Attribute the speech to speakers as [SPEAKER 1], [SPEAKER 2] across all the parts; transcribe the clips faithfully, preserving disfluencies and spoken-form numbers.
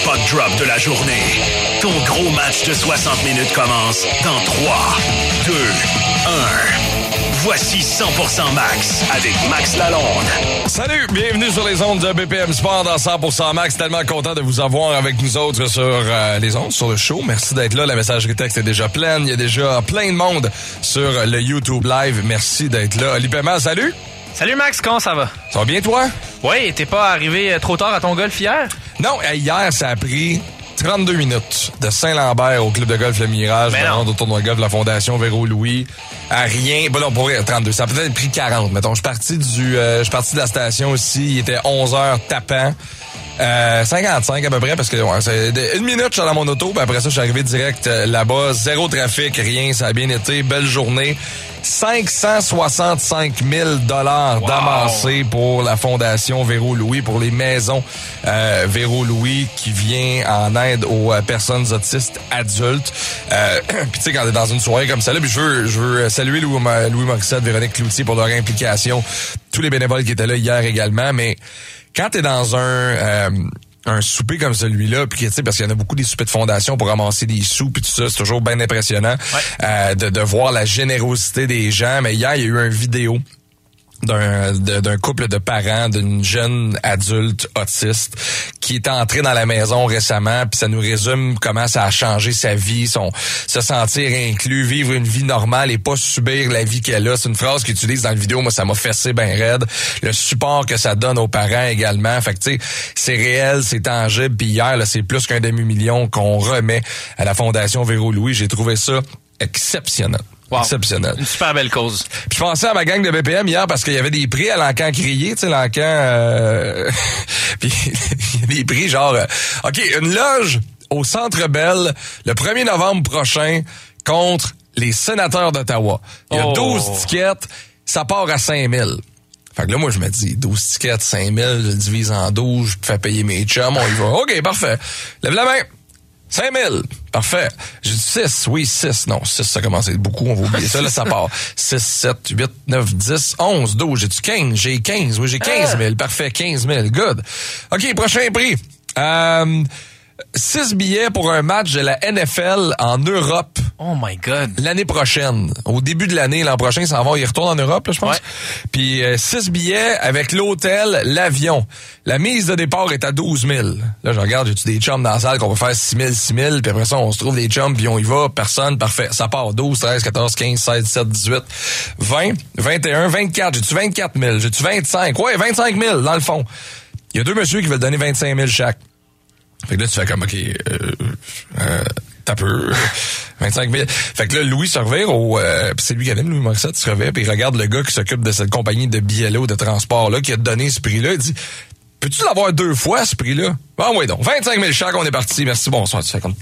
[SPEAKER 1] puck drop de la journée. Ton gros match de soixante minutes commence dans trois, deux, un. Voici cent pour cent Max avec Max Lalonde.
[SPEAKER 2] Salut, bienvenue sur les ondes de B P M Sport dans cent pour cent Max. Tellement content de vous avoir avec nous autres sur euh, les ondes, sur le show. Merci d'être là. La messagerie texte est déjà pleine. Il y a déjà plein de monde sur le YouTube Live. Merci d'être là. Oli Paiement, salut.
[SPEAKER 3] Salut Max, comment ça va?
[SPEAKER 2] Ça va bien, toi?
[SPEAKER 3] Oui, t'es pas arrivé trop tard à ton golf hier?
[SPEAKER 2] Non, hier, ça a pris trente-deux minutes de Saint-Lambert au club de golf Le Mirage, au tournoi de golf de la Fondation Véro-Louis. À rien. Bon, non, pour vrai, trente-deux. Ça a peut-être pris quarante. Mettons, je suis parti du, euh, je suis parti de la station aussi. Il était onze heures tapant. Euh, cinquante-cinq à peu près, parce que ouais, c'est une minute, je suis dans mon auto, puis après ça, je suis arrivé direct euh, là-bas. Zéro trafic, rien, ça a bien été. Belle journée. cinq cent soixante-cinq mille dollars wow. d'amassés pour la Fondation Véro-Louis, pour les maisons euh, Véro-Louis qui vient en aide aux euh, personnes autistes adultes. Euh, puis tu sais, quand t'es dans une soirée comme ça, là, puis je veux, je veux saluer Louis, Louis Morissette, Véronique Cloutier pour leur implication, tous les bénévoles qui étaient là hier également, mais quand t'es dans un euh, un souper comme celui-là, puis tu sais, parce qu'il y en a beaucoup des soupers de fondation pour ramasser des sous puis tout ça, c'est toujours bien impressionnant ouais. euh, de, de voir la générosité des gens. Mais hier, il y a eu une vidéo d'un de, d'un couple de parents d'une jeune adulte autiste qui est entré dans la maison récemment, puis ça nous résume comment ça a changé sa vie, son se sentir inclus, vivre une vie normale et pas subir la vie qu'elle a. C'est une phrase qu'ils utilisent dans la vidéo, moi ça m'a fessé ben raide. Le support que ça donne aux parents également. Fait que tu sais, c'est réel, c'est tangible. Puis hier, là, c'est plus qu'un demi-million qu'on remet à la Fondation Véro-Louis. J'ai trouvé ça exceptionnel.
[SPEAKER 3] Wow.
[SPEAKER 2] Exceptionnel.
[SPEAKER 3] Une super belle cause.
[SPEAKER 2] Puis je pensais à ma gang de B P M hier parce qu'il y avait des prix à l'encan crié, tu sais, l'encan... Euh... Puis il y a des prix genre... Euh... OK, une loge au Centre Bell le premier novembre prochain contre les sénateurs d'Ottawa. Il y a oh. douze tickets, ça part à cinq mille. Fait que là, moi, je me dis, douze tickets, cinq mille, je le divise en douze, je fais payer mes chums, on y va. OK, parfait. Lève la main. cinq mille. Parfait. J'ai dit six. Oui, six. Non, six, ça commence à être beaucoup. On va oublier ça. Là, ça part. six, sept, huit, neuf, dix, onze, douze. J'ai-tu quinze? J'ai quinze. Oui, j'ai quinze mille. Parfait. quinze mille. Good. OK, prochain prix. Euh, six billets pour un match de la N F L en Europe.
[SPEAKER 3] Oh my God.
[SPEAKER 2] L'année prochaine. Au début de l'année, l'an prochain, ça va. Il retourne en Europe, là, je pense. Ouais. Puis euh, six billets avec l'hôtel, l'avion. La mise de départ est à douze mille. Là, je regarde, j'ai-tu des chums dans la salle qu'on va faire six mille, six mille, puis après ça, on se trouve des chums, puis on y va. Personne, parfait. Ça part douze, treize, quatorze, quinze, seize, dix-sept, dix-huit, vingt, vingt et un, vingt-quatre. J'ai-tu vingt-quatre mille? J'ai-tu vingt-cinq? Ouais, vingt-cinq mille, dans le fond. Il y a deux messieurs qui veulent donner vingt-cinq mille chaque. Fait que là, tu fais comme, OK, euh, euh, t'as peu, vingt-cinq mille. Fait que là, Louis se revire au, euh, pis c'est lui qui aime, Louis Morissette, il se revire, puis il regarde le gars qui s'occupe de cette compagnie de billets là, ou de transport-là, qui a donné ce prix-là, il dit, peux-tu l'avoir deux fois, ce prix-là? Ah oui, donc, vingt-cinq mille chaque, on est parti, merci, bonsoir. Tu fais comme,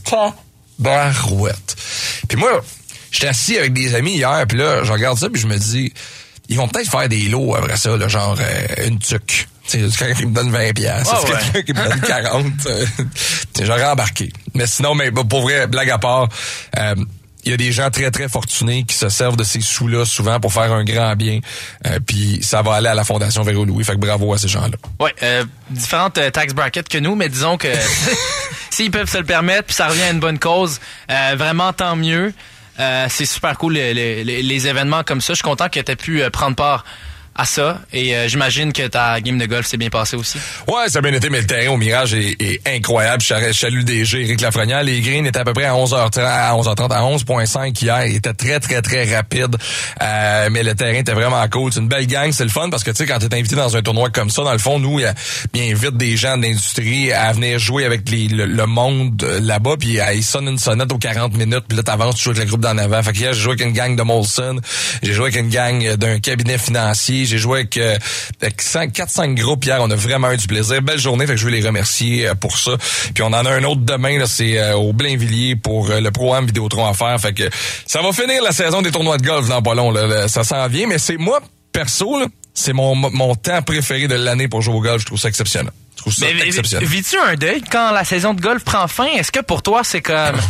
[SPEAKER 2] barouette. Puis moi, j'étais assis avec des amis hier, puis là, je regarde ça, puis je me dis, ils vont peut-être faire des lots après ça, là, genre euh, une tuque. C'est quelqu'un qui me donne vingt piastres. Oh, c'est ouais. quelqu'un qui me donne quarante. J'aurais embarqué. Mais sinon, mais pour vrai, blague à part, euh, il y a des gens très, très fortunés qui se servent de ces sous-là souvent pour faire un grand bien. Euh, puis ça va aller à la Fondation Véro-Louis. Fait que bravo à ces gens-là.
[SPEAKER 3] Oui, euh, différentes euh, tax brackets que nous, mais disons que s'ils peuvent se le permettre, puis ça revient à une bonne cause, euh, vraiment tant mieux. Euh, c'est super cool les, les, les événements comme ça. Je suis content que tu aies pu euh, prendre part à ça. Et euh, j'imagine que ta game de golf s'est bien passée aussi.
[SPEAKER 2] Ouais, ça a bien été, mais le terrain au Mirage est, est incroyable. Je salue le D G, Éric Lafrenière. Les greens étaient à peu près à onze heures trente, à onze heures trente, à onze virgule cinq hier. Il était très, très, très rapide. Euh, mais le terrain était vraiment cool. C'est une belle gang, c'est le fun parce que, tu sais, quand t'es invité dans un tournoi comme ça, dans le fond, nous, il invite des gens de l'industrie à venir jouer avec les, le, le monde là-bas, puis ils sonnent une sonnette aux quarante minutes, puis là, t'avances, tu joues avec le groupe d'en avant. Fait qu'hier, j'ai joué avec une gang de Molson, j'ai joué avec une gang d'un cabinet financier, j'ai joué avec, euh, avec quatre cinq groupes hier. On a vraiment eu du plaisir. Belle journée, fait que je veux les remercier euh, pour ça. Puis on en a un autre demain, là, c'est euh, au Blainvilliers pour euh, le Pro-Am Vidéotron à faire. Fait que ça va finir la saison des tournois de golf dans pas long. Là, là, ça s'en vient, mais c'est moi, perso, là, c'est mon, mon temps préféré de l'année pour jouer au golf. Je trouve ça exceptionnel. Je trouve ça
[SPEAKER 3] mais,
[SPEAKER 2] exceptionnel.
[SPEAKER 3] Vis-tu un deuil quand la saison de golf prend fin? Est-ce que pour toi, c'est comme...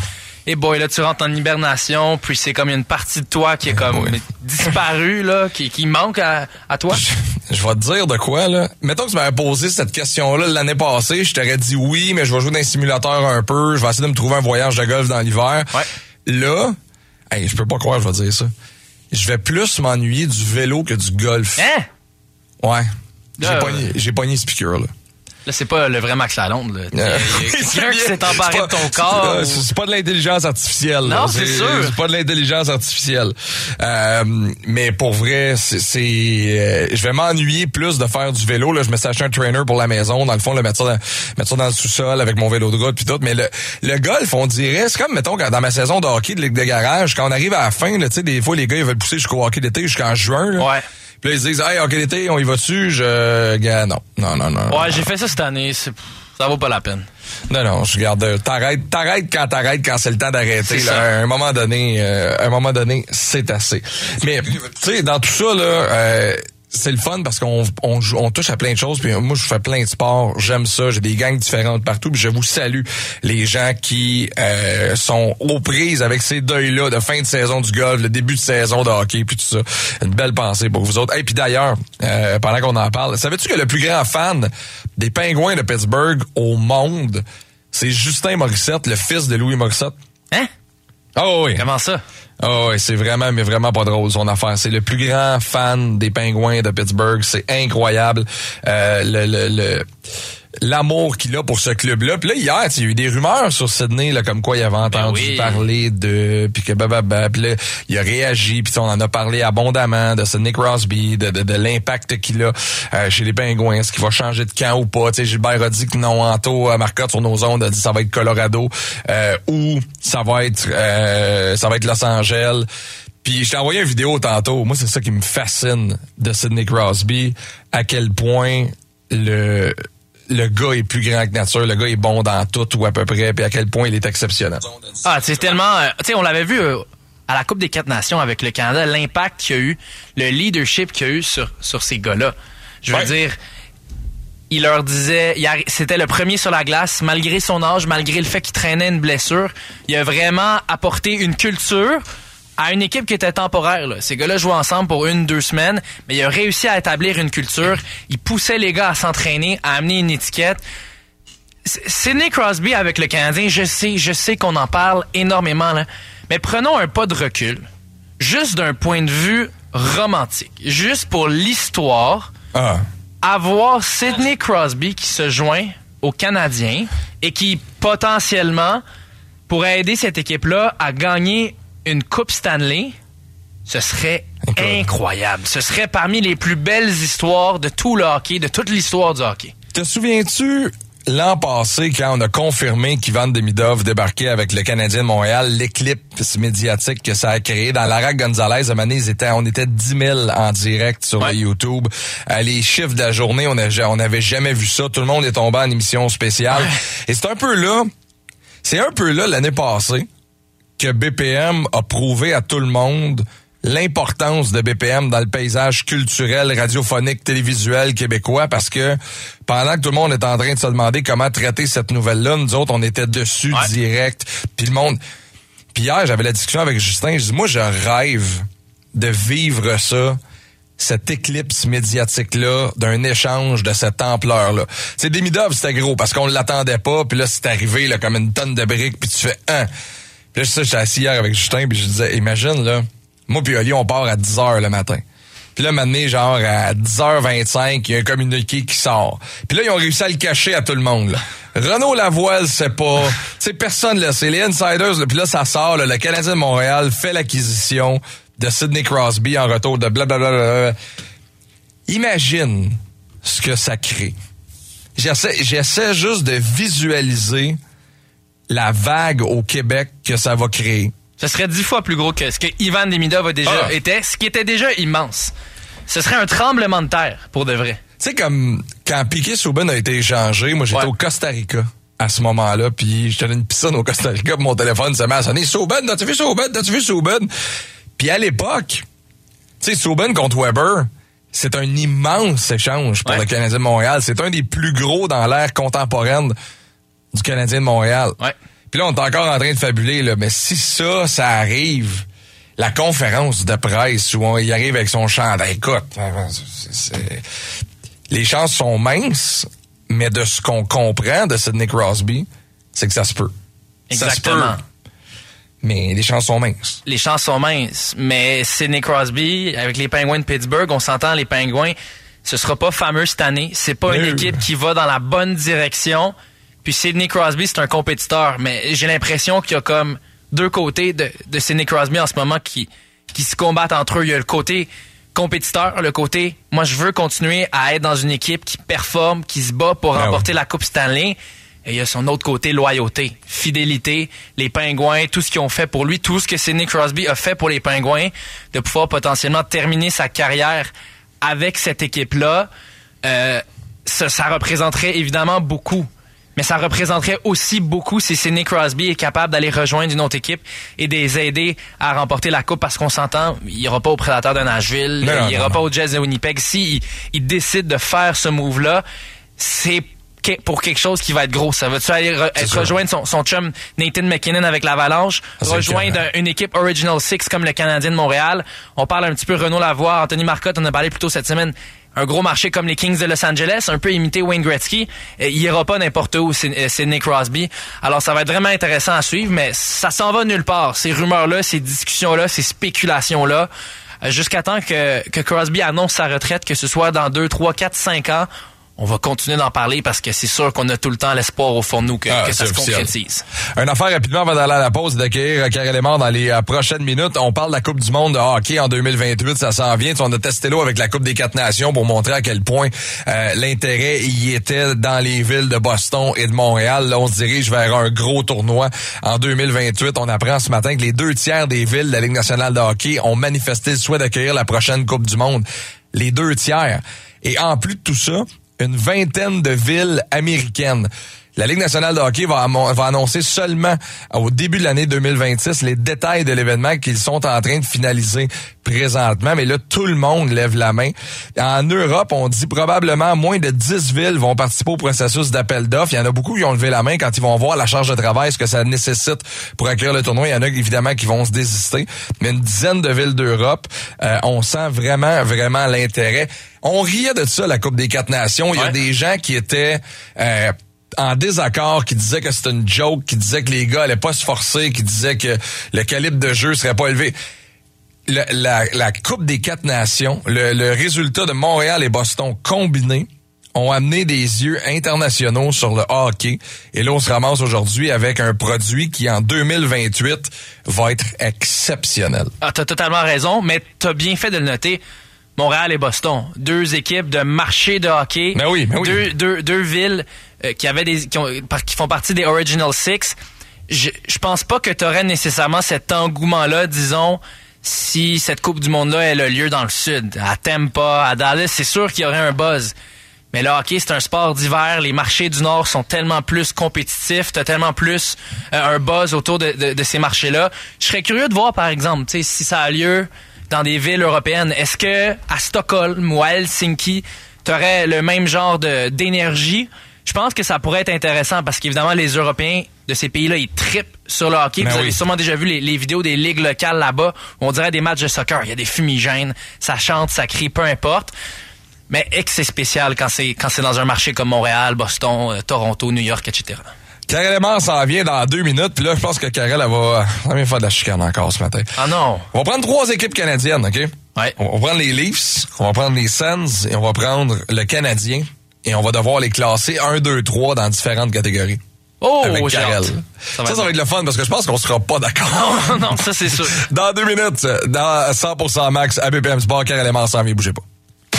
[SPEAKER 3] Et boy, là, tu rentres en hibernation, puis c'est comme une partie de toi qui est comme oui. disparue, là, qui, qui manque à, à toi.
[SPEAKER 2] Je, je vais te dire de quoi, là. Mettons que tu m'avais posé cette question-là l'année passée, je t'aurais dit oui, mais je vais jouer dans un simulateur un peu, je vais essayer de me trouver un voyage de golf dans l'hiver.
[SPEAKER 3] Ouais.
[SPEAKER 2] Là, hey, je peux pas croire que je vais dire ça. Je vais plus m'ennuyer du vélo que du golf.
[SPEAKER 3] Hein?
[SPEAKER 2] Ouais. J'ai
[SPEAKER 3] euh,
[SPEAKER 2] pogné, j'ai pogné ce piqûre, là.
[SPEAKER 3] Là, c'est pas le vrai Max Lalonde, là. Il y a, il y a quelqu'un qui s'est emparé de ton corps.
[SPEAKER 2] C'est,
[SPEAKER 3] ou...
[SPEAKER 2] c'est pas de l'intelligence artificielle.
[SPEAKER 3] Non,
[SPEAKER 2] là.
[SPEAKER 3] c'est,
[SPEAKER 2] c'est
[SPEAKER 3] sûr.
[SPEAKER 2] C'est pas de l'intelligence artificielle. Euh, mais pour vrai, c'est, c'est euh, je vais m'ennuyer plus de faire du vélo. Là, je me suis acheté un trainer pour la maison. Dans le fond, le mettre ça dans, mettre ça dans le sous-sol avec mon vélo de route puis tout. Mais le, le golf, on dirait, c'est comme, mettons, dans ma saison de hockey de ligue de garage, quand on arrive à la fin, tu sais, des fois, les gars, ils veulent pousser jusqu'au hockey d'été, jusqu'en juin. Là.
[SPEAKER 3] Ouais.
[SPEAKER 2] Puis là, ils se disent, hey, hockey d'été, on y va dessus? Je, gars, non. Non, non, non.
[SPEAKER 3] Ouais,
[SPEAKER 2] non.
[SPEAKER 3] j'ai fait ça cette année. C'est... Ça vaut pas la peine.
[SPEAKER 2] Non, non, je garde. T'arrêtes, t'arrêtes quand t'arrêtes, quand c'est le temps d'arrêter. Là, à un moment donné, euh, à un moment donné, c'est assez. Mais tu sais, dans tout ça là, euh, c'est le fun parce qu'on on, on touche à plein de choses. Puis moi, je fais plein de sports. J'aime ça. J'ai des gangs différentes partout. Puis je vous salue les gens qui euh, sont aux prises avec ces deuils-là de fin de saison du golf, le début de saison de hockey, puis tout ça. Une belle pensée pour vous autres. Et hey, puis d'ailleurs, euh, pendant qu'on en parle, savais-tu que le plus grand fan des Pingouins de Pittsburgh au monde, c'est Justin Morissette, le fils de Louis Morissette?
[SPEAKER 3] Hein?
[SPEAKER 2] Oh oui.
[SPEAKER 3] Comment ça?
[SPEAKER 2] Oh oui, c'est vraiment, mais vraiment pas drôle son affaire. C'est le plus grand fan des Pingouins de Pittsburgh. C'est incroyable. Euh, le, le, le, l'amour qu'il a pour ce club-là. Puis là, hier, il y a eu des rumeurs sur Sydney, là, comme quoi il avait entendu
[SPEAKER 3] ben oui. parler
[SPEAKER 2] de... Puis que bababa. Puis là, il a réagi. Puis on en a parlé abondamment de Sidney Crosby, de, de, de l'impact qu'il a euh, chez les Pingouins. Est-ce qu'il va changer de camp ou pas? Tu sais, Gilbert a dit que non. Anto Marcotte sur nos ondes a dit que ça va être Colorado euh, ou ça va être euh, ça va être Los Angeles. Puis je t'ai envoyé une vidéo tantôt. Moi, c'est ça qui me fascine de Sidney Crosby. À quel point le... le gars est plus grand que nature, le gars est bon dans tout ou à peu près, puis à quel point il est exceptionnel.
[SPEAKER 3] Ah, c'est tellement... Euh, tu sais, on l'avait vu euh, à la Coupe des quatre Nations avec le Canada, l'impact qu'il y a eu, le leadership qu'il y a eu sur, sur ces gars-là. Je veux ouais. dire, il leur disait... Il a, c'était le premier sur la glace, malgré son âge, malgré le fait qu'il traînait une blessure. Il a vraiment apporté une culture à une équipe qui était temporaire. Là. Ces gars-là jouaient ensemble pour une, deux semaines, mais il a réussi à établir une culture. Il poussait les gars à s'entraîner, à amener une étiquette. Sidney Crosby avec le Canadien, je sais, je sais qu'on en parle énormément, là, mais prenons un pas de recul, juste d'un point de vue romantique, juste pour l'histoire, ah. avoir Sidney Crosby qui se joint aux Canadiens et qui, potentiellement, pourrait aider cette équipe-là à gagner une Coupe Stanley, ce serait incroyable. incroyable. Ce serait parmi les plus belles histoires de tout le hockey, de toute l'histoire du hockey.
[SPEAKER 2] Te souviens-tu l'an passé quand on a confirmé qu'Ivan Demidov débarquait avec le Canadien de Montréal, l'éclipse médiatique que ça a créé dans Lara Gonzalez, à un moment donné, ils étaient, on était dix mille en direct sur ouais. YouTube. Euh, les chiffres de la journée, on n'avait jamais vu ça. Tout le monde est tombé en émission spéciale. Ouais. Et c'est un peu là, c'est un peu là l'année passée que B P M a prouvé à tout le monde l'importance de B P M dans le paysage culturel, radiophonique, télévisuel québécois, parce que pendant que tout le monde est en train de se demander comment traiter cette nouvelle-là, nous autres, on était dessus ouais. direct. Puis le monde... Puis hier, j'avais la discussion avec Justin, je dis, moi, je rêve de vivre ça, cette éclipse médiatique-là, d'un échange de cette ampleur-là. Tu sais, Demidov, c'était gros, parce qu'on l'attendait pas, puis là, c'est arrivé là, comme une tonne de briques, puis tu fais un... Hein. Puis là, j'étais assis hier avec Justin, puis je disais, imagine, là, moi puis Oli, on part à dix heures le matin. Puis là, maintenant, genre, à dix heures vingt-cinq, il y a un communiqué qui sort. Puis là, ils ont réussi à le cacher à tout le monde, là. Renaud Lavoie, c'est pas... Tu sais, personne, là, c'est les insiders, là. Puis là, ça sort, là, le Canadien de Montréal fait l'acquisition de Sidney Crosby en retour de blablabla. Imagine ce que ça crée. J'essaie, j'essaie juste de visualiser la vague au Québec que ça va créer.
[SPEAKER 3] Ce serait dix fois plus gros que ce que Ivan Demidov a déjà
[SPEAKER 2] ah.
[SPEAKER 3] été, ce qui était déjà immense. Ce serait un tremblement de terre, pour de vrai.
[SPEAKER 2] Tu sais, comme quand Piquet Souben a été échangé, moi j'étais ouais. au Costa Rica à ce moment-là, puis j'étais dans une piscine au Costa Rica, puis mon téléphone s'est mis à sonner. Souben, t'as-tu vu Souben? T'as-tu vu Souben? Puis à l'époque, tu sais, Souben contre Weber, c'est un immense échange pour ouais. le Canadien de Montréal. C'est un des plus gros dans l'ère contemporaine du Canadien de Montréal.
[SPEAKER 3] Ouais.
[SPEAKER 2] Puis là, on est encore en train de fabuler, là. Mais si ça, ça arrive, la conférence de presse où on y arrive avec son chandail, écoute, c'est, c'est... les chances sont minces, mais de ce qu'on comprend de Sidney Crosby, c'est que ça se peut.
[SPEAKER 3] Exactement.
[SPEAKER 2] Ça se peut. Mais les chances sont minces.
[SPEAKER 3] Les chances sont minces. Mais Sidney Crosby, avec les Penguins de Pittsburgh, on s'entend, les Penguins, ce sera pas fameux cette année. C'est pas une équipe qui va dans la bonne direction. Puis Sidney Crosby, c'est un compétiteur. Mais j'ai l'impression qu'il y a comme deux côtés de, de Sidney Crosby en ce moment qui, qui se combattent entre eux. Il y a le côté compétiteur, le côté, moi je veux continuer à être dans une équipe qui performe, qui se bat pour ben remporter oui. la Coupe Stanley. Et il y a son autre côté, loyauté, fidélité, les Pingouins, tout ce qu'ils ont fait pour lui, tout ce que Sidney Crosby a fait pour les Pingouins, de pouvoir potentiellement terminer sa carrière avec cette équipe-là, euh, ça, ça représenterait évidemment beaucoup. Mais ça représenterait aussi beaucoup si Sidney Crosby est capable d'aller rejoindre une autre équipe et de les aider à remporter la Coupe, parce qu'on s'entend, il n'ira pas aux Prédateurs de Nashville, non, il n'ira pas aux Jets de Winnipeg. S'il il, il décide de faire ce move-là, c'est pour quelque chose qui va être gros. Ça va-tu aller re- être rejoindre son, son chum Nathan McKinnon avec l'Avalanche, ah, rejoindre un, une équipe Original Six comme le Canadien de Montréal. On parle un petit peu Renaud Lavoie, Anthony Marcotte, on a parlé plus tôt cette semaine. Un gros marché comme les Kings de Los Angeles, un peu imité Wayne Gretzky. Il ira pas n'importe où, Sidney Crosby. Alors, ça va être vraiment intéressant à suivre, mais ça s'en va nulle part. Ces rumeurs-là, ces discussions-là, ces spéculations-là, jusqu'à temps que, que Crosby annonce sa retraite, que ce soit dans deux, trois, quatre, cinq ans, on va continuer d'en parler parce que c'est sûr qu'on a tout le temps l'espoir au fond de nous que, ah, que ça se concrétise.
[SPEAKER 2] Une affaire rapidement avant d'aller à la pause et d'accueillir Karel Émard dans les euh, prochaines minutes. On parle de la Coupe du monde de hockey en deux mille vingt-huit. Ça s'en vient. On a testé l'eau avec la Coupe des quatre nations pour montrer à quel point euh, l'intérêt y était dans les villes de Boston et de Montréal. Là, on se dirige vers un gros tournoi en deux mille vingt-huit. On apprend ce matin que les deux tiers des villes de la Ligue nationale de hockey ont manifesté le souhait d'accueillir la prochaine Coupe du monde. Les deux tiers. Et en plus de tout ça, une vingtaine de villes américaines. La Ligue nationale de hockey va, va annoncer seulement au début de l'année deux mille vingt-six les détails de l'événement qu'ils sont en train de finaliser présentement. Mais là, tout le monde lève la main. En Europe, on dit probablement moins de dix villes vont participer au processus d'appel d'offres. Il y en a beaucoup qui ont levé la main quand ils vont voir la charge de travail, ce que ça nécessite pour accueillir le tournoi. Il y en a évidemment qui vont se désister. Mais une dizaine de villes d'Europe, euh, on sent vraiment, vraiment l'intérêt. On riait de ça, la Coupe des quatre nations. Il y a ouais. des gens qui étaient... Euh, en désaccord, qui disaient que c'était une joke, qui disaient que les gars allaient pas se forcer, qui disaient que le calibre de jeu serait pas élevé. Le, la, la Coupe des quatre nations, le, le résultat de Montréal et Boston combinés ont amené des yeux internationaux sur le hockey. Et là, on se ramasse aujourd'hui avec un produit qui, en deux mille vingt-huit, va être exceptionnel. Ah, t'as totalement raison, mais t'as bien fait de le noter. Montréal et Boston, deux équipes de marché de hockey, mais oui, mais oui. Deux, deux, deux villes euh, qui avaient des qui, ont, qui font partie des Original Six. Je, je pense pas que tu aurais nécessairement cet engouement-là, disons, si cette Coupe du Monde-là elle a lieu dans le Sud, à Tampa, à Dallas. C'est sûr qu'il y aurait un buzz. Mais le hockey, c'est un sport d'hiver. Les marchés du Nord sont tellement plus compétitifs. T'as tellement plus euh, un buzz autour de, de, de ces marchés-là. Je serais curieux de voir, par exemple, tu sais, si ça a lieu dans des villes européennes. Est-ce que à Stockholm ou à Helsinki, tu aurais le même genre de d'énergie? Je pense que ça pourrait être intéressant parce qu'évidemment, les Européens de ces pays-là, ils trippent sur le hockey. Ben Vous oui. avez sûrement déjà vu les, les vidéos des ligues locales là-bas où on dirait des matchs de soccer. Il y a des fumigènes, ça chante, ça crie, peu importe. Mais est-ce que c'est spécial quand c'est quand c'est dans un marché comme Montréal, Boston, euh, Toronto, New York, et cetera. Karel Émard s'en vient dans deux minutes, puis là, je pense que Karel, elle va, elle va faire de la chicane encore ce matin. Ah non! On va prendre trois équipes canadiennes, OK? Ouais. On va prendre les Leafs, on va prendre les Sens, et on va prendre le Canadien, et on va devoir les classer un, deux, trois dans différentes catégories. Oh, avec Karel. Ça, ça, ça va être le fun, parce que je pense qu'on sera pas d'accord. Non, non, ça c'est sûr. Dans deux minutes, dans cent pour cent Max, à B P M Sport, Karel Émard s'en vient, bougez pas.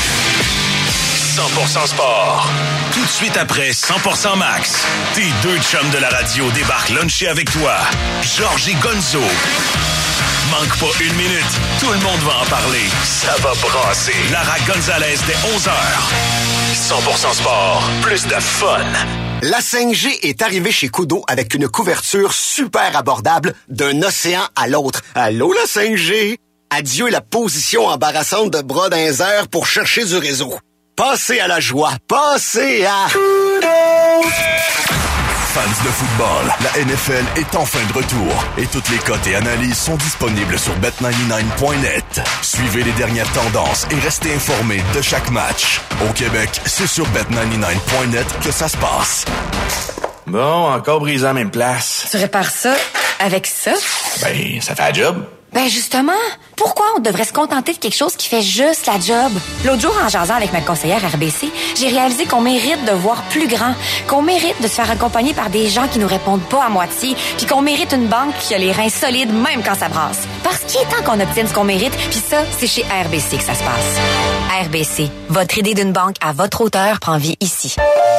[SPEAKER 1] cent pour cent Sport. Tout de suite après cent pour cent Max, tes deux chums de la radio débarquent luncher avec toi. Georges et Gonzo. Manque pas une minute, tout le monde va en parler. Ça va brasser. Lara Gonzalez dès onze heures. cent pour cent Sport, plus de fun.
[SPEAKER 4] La cinq G est arrivée chez Koodo avec une couverture super abordable d'un océan à l'autre. Allô la cinq G? Adieu la position embarrassante de bras dans les airs pour chercher du réseau. Passez à la joie. Passez à...
[SPEAKER 1] fans de football, la N F L est enfin de retour et toutes les cotes et analyses sont disponibles sur bet quatre-vingt-dix-neuf point net. Suivez les dernières tendances et restez informés de chaque match. Au Québec, c'est sur bet quatre-vingt-dix-neuf point net que ça se passe.
[SPEAKER 5] Bon, encore brisé en même place.
[SPEAKER 6] Tu répares ça avec ça?
[SPEAKER 5] Ben, ça fait la job.
[SPEAKER 6] Ben justement, pourquoi on devrait se contenter de quelque chose qui fait juste la job? L'autre jour, en jasant avec ma conseillère R B C, j'ai réalisé qu'on mérite de voir plus grand, qu'on mérite de se faire accompagner par des gens qui nous répondent pas à moitié, puis qu'on mérite une banque qui a les reins solides même quand ça brasse. Parce qu'il est temps qu'on obtienne ce qu'on mérite, puis ça, c'est chez R B C que ça se passe. R B C, votre idée d'une banque à votre hauteur prend vie ici.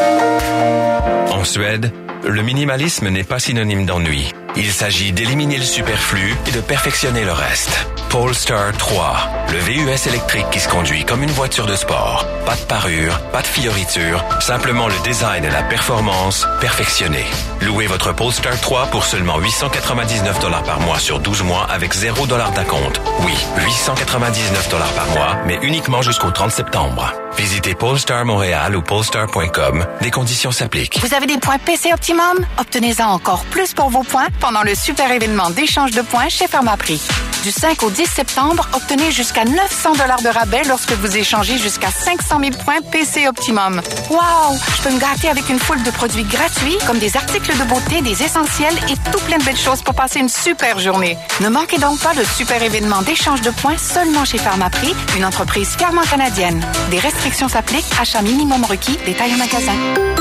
[SPEAKER 7] En Suède, le minimalisme n'est pas synonyme d'ennui. Il s'agit d'éliminer le superflu et de perfectionner le reste. Polestar trois, le V U S électrique qui se conduit comme une voiture de sport. Pas de parure, pas de fioriture, simplement le design et la performance perfectionnés. Louez votre Polestar trois pour seulement huit cent quatre-vingt-dix-neuf dollars par mois sur douze mois avec zéro dollar d'acompte. Oui, huit cent quatre-vingt-dix-neuf dollars par mois, mais uniquement jusqu'au trente septembre. Visitez Polestar Montréal ou polestar point com. Des conditions s'appliquent.
[SPEAKER 8] Vous avez des points P C Optimum? Obtenez-en encore plus pour vos points pendant le super événement d'échange de points chez Pharmaprix. Du cinq au dix septembre, obtenez jusqu'à neuf cents dollars de rabais lorsque vous échangez jusqu'à cinq cent mille points P C Optimum. Wow! Je peux me gâter avec une foule de produits gratuits comme des articles de beauté, des essentiels et tout plein de belles choses pour passer une super journée. Ne manquez donc pas le super événement d'échange de points seulement chez Pharmaprix, une entreprise fièrement canadienne. Des restrictions s'appliquent, achat minimum requis, détail en magasin.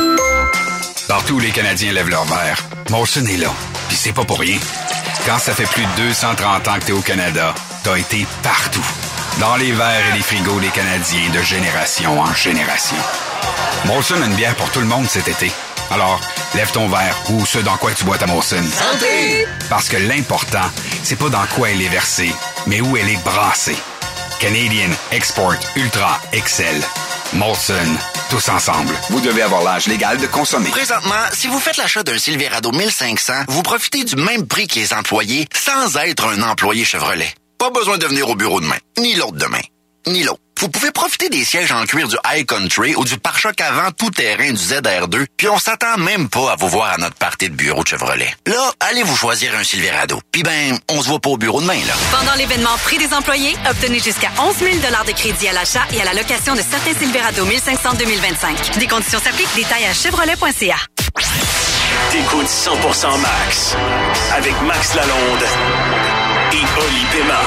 [SPEAKER 9] Partout où les Canadiens lèvent leur verre, Molson est là. Puis c'est pas pour rien. Quand ça fait plus de deux cent trente ans que t'es au Canada, t'as été partout. Dans les verres et les frigos des Canadiens de génération en génération. Molson a une bière pour tout le monde cet été. Alors, lève ton verre ou ce dans quoi tu bois ta Molson.
[SPEAKER 10] Santé!
[SPEAKER 9] Parce que l'important, c'est pas dans quoi elle est versée, mais où elle est brassée. Canadian Export Ultra Excel. Molson. Tous ensemble. Vous devez avoir l'âge légal de consommer.
[SPEAKER 11] Présentement, si vous faites l'achat d'un Silverado mille cinq cents, vous profitez du même prix que les employés sans être un employé Chevrolet. Pas besoin de venir au bureau demain. Ni l'autre demain. Ni l'autre. Vous pouvez profiter des sièges en cuir du High Country ou du pare-choc avant tout-terrain du Z R deux, puis on s'attend même pas à vous voir à notre party de bureau de Chevrolet. Là, allez vous choisir un Silverado. Puis ben, on se voit pas au bureau demain, là.
[SPEAKER 12] Pendant l'événement Prix des employés, obtenez jusqu'à onze mille dollars de crédit à l'achat et à la location de certains Silverado mille cinq cents deux mille vingt-cinq. Des conditions s'appliquent. Détails à chevrolet point c a.
[SPEAKER 1] T'écoutes cent pour cent Max avec Max Lalonde et Oli Pema.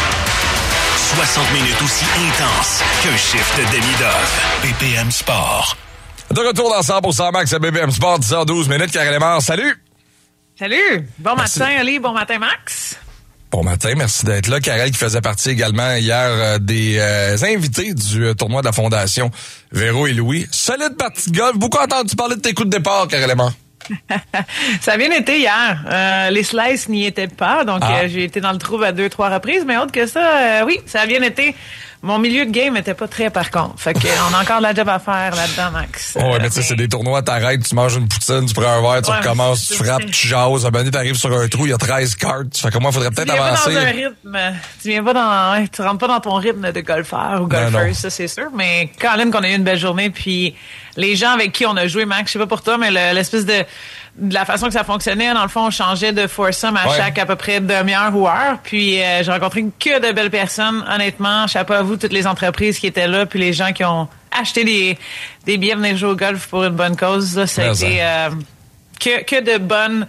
[SPEAKER 1] soixante minutes aussi intenses qu'un shift de demi-dove. B P M Sport.
[SPEAKER 2] De retour dans cent pour cent Max à B P M Sport, dix heures douze minutes. Karel Lemar, salut!
[SPEAKER 13] Salut! Bon
[SPEAKER 2] merci.
[SPEAKER 13] matin, Ali. Bon matin, Max.
[SPEAKER 2] Bon matin, merci d'être là. Karel qui faisait partie également hier euh, des euh, invités du euh, tournoi de la Fondation Véro et Louis. Solide partie de golf. Beaucoup entendu parler de tes coups de départ, Karel Lemar.
[SPEAKER 13] Ça a bien été hier. Euh, les slices n'y étaient pas, donc ah. euh, j'ai été dans le trou à deux, trois reprises, mais autre que ça, euh, oui, ça a bien été. Mon milieu de game était pas très par contre. Fait qu'on a encore de la job à faire là-dedans, Max.
[SPEAKER 2] Oh, ouais, mais tu sais, c'est des tournois, t'arrêtes, tu manges une poutine, tu prends un verre, tu ouais, recommences, tu frappes, tu jases, un moment donné, t'arrives sur un trou, il y a treize cartes. Fait que moi, il faudrait peut-être avancer.
[SPEAKER 13] Tu viens pas dans un rythme. Tu viens pas dans, ouais, tu rentres pas dans ton rythme de golfeur ou golfeuse, ça, c'est sûr. Mais quand même qu'on a eu une belle journée, puis les gens avec qui on a joué, Max, je sais pas pour toi, mais le, l'espèce de, de la façon que ça fonctionnait, dans le fond, on changeait de foursome à ouais. chaque à peu près demi-heure ou heure. Puis euh, j'ai rencontré que de belles personnes. Honnêtement, chapeau à vous, toutes les entreprises qui étaient là, puis les gens qui ont acheté des, des billets venir jouer au golf pour une bonne cause. Là, ça a été euh, que, que de bonnes,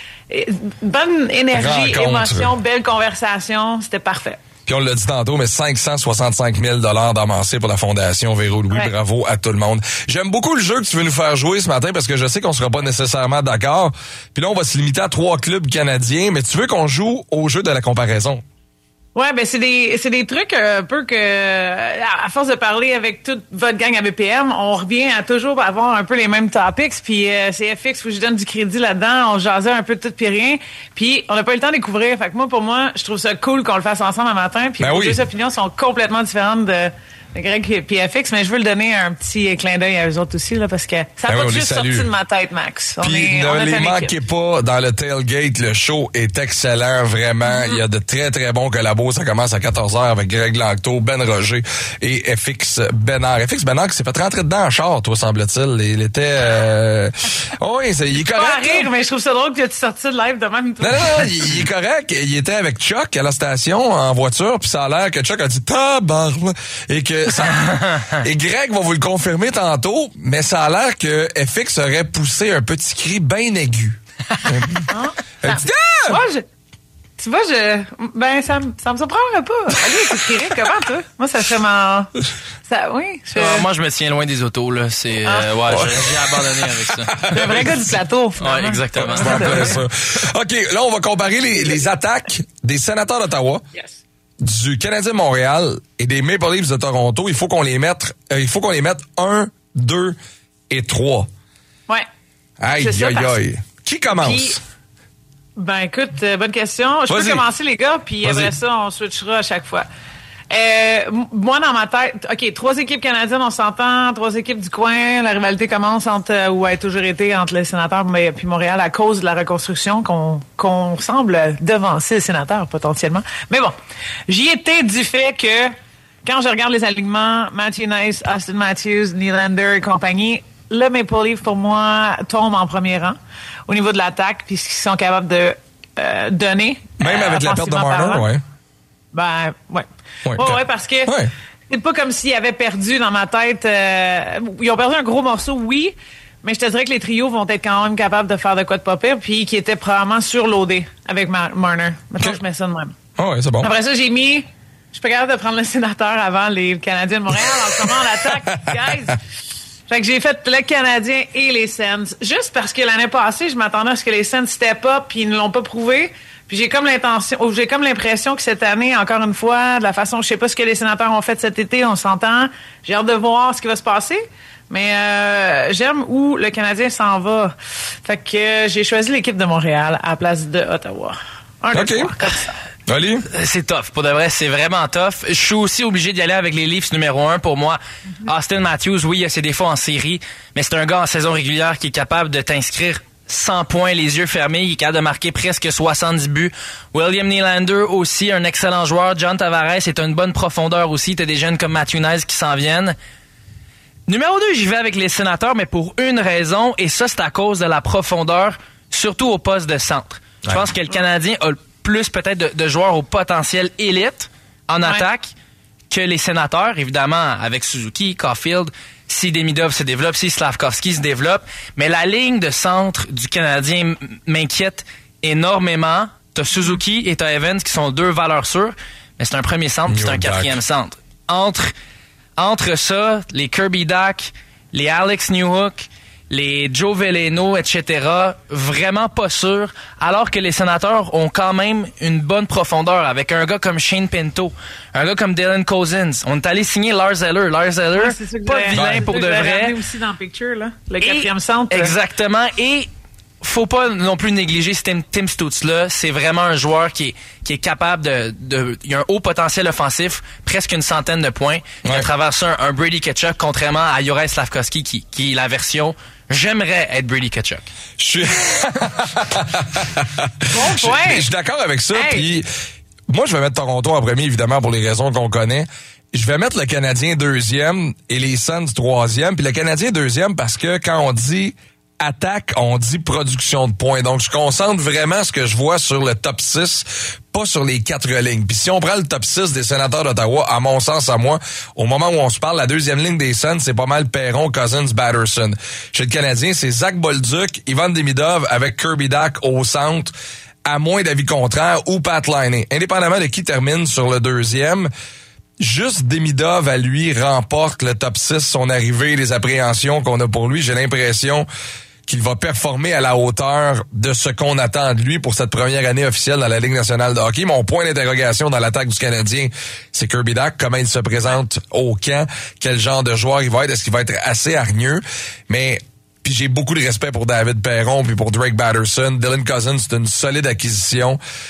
[SPEAKER 13] bonne énergie, rencontre. Émotion, belle conversation. C'était parfait.
[SPEAKER 2] Puis on l'a dit tantôt, mais cinq cent soixante-cinq mille dollars d'amassés pour la Fondation Véro Louis. Ouais. Bravo à tout le monde. J'aime beaucoup le jeu que tu veux nous faire jouer ce matin parce que je sais qu'on sera pas nécessairement d'accord. Puis là, on va se limiter à trois clubs canadiens, mais tu veux qu'on joue au jeu de la comparaison?
[SPEAKER 13] Ouais, ben c'est des c'est des trucs un peu que à force de parler avec toute votre gang à B P M, on revient à toujours avoir un peu les mêmes topics, puis euh, c'est F X, faut que je donne du crédit là-dedans, on jasait un peu de tout puis rien, puis on n'a pas eu le temps de découvrir. Fait que moi pour moi, je trouve ça cool qu'on le fasse ensemble un matin, puis ben nos oui. deux opinions sont complètement différentes de Greg et F X, mais je veux le donner un petit clin d'œil à eux autres aussi, là, parce que ça n'a ben pas oui, juste sorti de ma tête, Max. On
[SPEAKER 2] Puis
[SPEAKER 13] est,
[SPEAKER 2] ne
[SPEAKER 13] on
[SPEAKER 2] les manquez pas dans le tailgate. Le show est excellent, vraiment. Mm-hmm. Il y a de très, très bons collabos. Ça commence à quatorze heures avec Greg Langto, Ben Roger et F X Benard. F X Benard qui s'est fait rentrer dedans en char, toi, semble-t-il. Il était... Euh... Oh, oui, c'est, il est correct.
[SPEAKER 13] Pas à rire, mais je trouve ça drôle que tu sortis de live de même.
[SPEAKER 2] Non, non, non, il, il est correct. Il était avec Chuck à la station en voiture, puis ça a l'air que Chuck a dit « tabarnak » et que ça... Et Greg va vous le confirmer tantôt, mais ça a l'air que F X aurait poussé un petit cri bien aigu.
[SPEAKER 13] Ah, ça, dit, ah! Tu vois, je, tu vois, je, ben, ça, ça me surprendrait pas. Allez, tu crierais comment, toi? Moi, ça serait ma, ça, oui. Je...
[SPEAKER 3] Ah, moi, je me tiens loin des autos, là. C'est, ah. euh, ouais, j'ai, j'ai abandonné avec ça.
[SPEAKER 13] Le vrai gars du plateau, finalement.
[SPEAKER 3] Ouais, exactement.
[SPEAKER 2] C'est un peu ça. OK, là, on va comparer les, les attaques des sénateurs d'Ottawa. Yes. Du Canadien de Montréal et des Maple Leafs de Toronto. Il faut qu'on les mette, euh, il faut qu'on les mette un, deux et trois.
[SPEAKER 13] Ouais.
[SPEAKER 2] Aïe, aïe, aïe. Qui commence? Puis,
[SPEAKER 13] ben, écoute, euh, bonne question. Je Vas-y. peux commencer, les gars, puis après ça, on switchera à chaque fois. Euh, moi, dans ma tête, OK, trois équipes canadiennes, on s'entend, trois équipes du coin, la rivalité commence entre, ou a toujours été entre les Sénateurs et puis Montréal à cause de la reconstruction qu'on, qu'on semble devancer les Sénateurs, potentiellement. Mais bon, j'y étais du fait que, quand je regarde les alignements, Matthew Nice, Austin Matthews, Nylander et compagnie, le Maple Leaf, pour moi, tombe en premier rang au niveau de l'attaque, puis ce qu'ils sont capables de euh, donner.
[SPEAKER 2] Même
[SPEAKER 13] euh,
[SPEAKER 2] avec la perte de Marner, ouais.
[SPEAKER 13] Ben, ouais.
[SPEAKER 2] Ouais,
[SPEAKER 13] oh, ouais, parce que ouais. c'est pas comme s'ils avaient perdu dans ma tête. Euh, ils ont perdu un gros morceau, oui, mais je te dirais que les trios vont être quand même capables de faire de quoi de pas pire, puis qui étaient probablement surloadés avec Ma- Marner. Maintenant, okay. je mets ça de même.
[SPEAKER 2] Ah ouais, c'est bon.
[SPEAKER 13] Après ça, j'ai mis... Je suis pas capable de prendre le Sénateur avant les Canadiens de Montréal. En ce moment, on attaque, guys. Fait que j'ai fait le Canadien et les Sens. Juste parce que l'année passée, je m'attendais à ce que les Sens step up, puis ils ne l'ont pas prouvé. Puis j'ai comme l'intention, j'ai comme l'impression que cette année, encore une fois, de la façon, je sais pas ce que les Sénateurs ont fait cet été, on s'entend. J'ai hâte de voir ce qui va se passer. Mais euh, j'aime où le Canadien s'en va. Fait que euh, j'ai choisi l'équipe de Montréal à la place de Ottawa. Un,
[SPEAKER 2] OK.
[SPEAKER 13] deux, trois, comme ça.
[SPEAKER 2] Allez.
[SPEAKER 3] C'est tough. Pour de vrai, c'est vraiment tough. Je suis aussi obligé d'y aller avec les Leafs numéro un pour moi. Mm-hmm. Austin Matthews, oui, il a ses défauts en série, mais c'est un gars en saison régulière qui est capable de t'inscrire cent points, les yeux fermés. Il est capable de marquer presque soixante-dix buts. William Nylander aussi, un excellent joueur. John Tavares est une bonne profondeur aussi. T'as des jeunes comme Matthew Nice qui s'en viennent. Numéro deux, j'y vais avec les Sénateurs, mais pour une raison, et ça, c'est à cause de la profondeur, surtout au poste de centre. Je ouais. pense que le Canadien a plus peut-être de, de joueurs au potentiel élite en ouais. attaque que les Sénateurs, évidemment, avec Suzuki, Caulfield, si Demidov se développe, si Slavkovski se développe. Mais la ligne de centre du Canadien m'inquiète énormément. T'as Suzuki et t'as Evans qui sont deux valeurs sûres, mais c'est un premier centre puis c'est un quatrième centre. Entre, entre ça, les Kirby Dach, les Alex Newhook, les Joe Veleno, et cetera, vraiment pas sûr, alors que les Sénateurs ont quand même une bonne profondeur avec un gars comme Shane Pinto, un gars comme Dylan Cousins. On est allé signer Lars Eller. Lars Eller, ouais, pas vilain pour de vrai.
[SPEAKER 13] Aussi dans le picture, là, le quatrième centre.
[SPEAKER 3] Exactement. Et faut pas non plus négliger Tim, Tim Stutz-là. C'est vraiment un joueur qui est, qui est capable de, de... Il y a un haut potentiel offensif, presque une centaine de points. Ouais. À travers ça, un, un Brady Tkachuk, contrairement à Juraj Slavkovski, qui, qui est la version... J'aimerais être Brady Tkachuk.
[SPEAKER 2] Je suis...
[SPEAKER 13] bon point.
[SPEAKER 2] Je suis d'accord avec ça. Hey. Puis moi, je vais mettre Toronto en premier, évidemment, pour les raisons qu'on connaît. Je vais mettre le Canadien deuxième et les Suns troisième. Puis le Canadien deuxième parce que quand on dit attaque, on dit production de points. Donc, je concentre vraiment ce que je vois sur le top six, pas sur les quatre lignes. Puis si on prend le top six des Sénateurs d'Ottawa, à mon sens, à moi, au moment où on se parle, la deuxième ligne des Suns, c'est pas mal Perron, Cousins, Batterson. Chez le Canadien, c'est Zach Bolduc, Ivan Demidov avec Kirby Dach au centre, à moins d'avis contraire, ou Pat Laine. Indépendamment de qui termine sur le deuxième, juste Demidov à lui remporte le top six, son arrivée, les appréhensions qu'on a pour lui. J'ai l'impression qu'il va performer à la hauteur de ce qu'on attend de lui pour cette première année officielle dans la Ligue nationale de hockey. Mon point d'interrogation dans l'attaque du Canadien, c'est Kirby Dach, comment il se présente au camp, quel genre de joueur il va être, est-ce qu'il va être assez hargneux, mais puis j'ai beaucoup de respect pour David Perron puis pour Drake Batterson. Dylan Cousins, c'est une solide acquisition.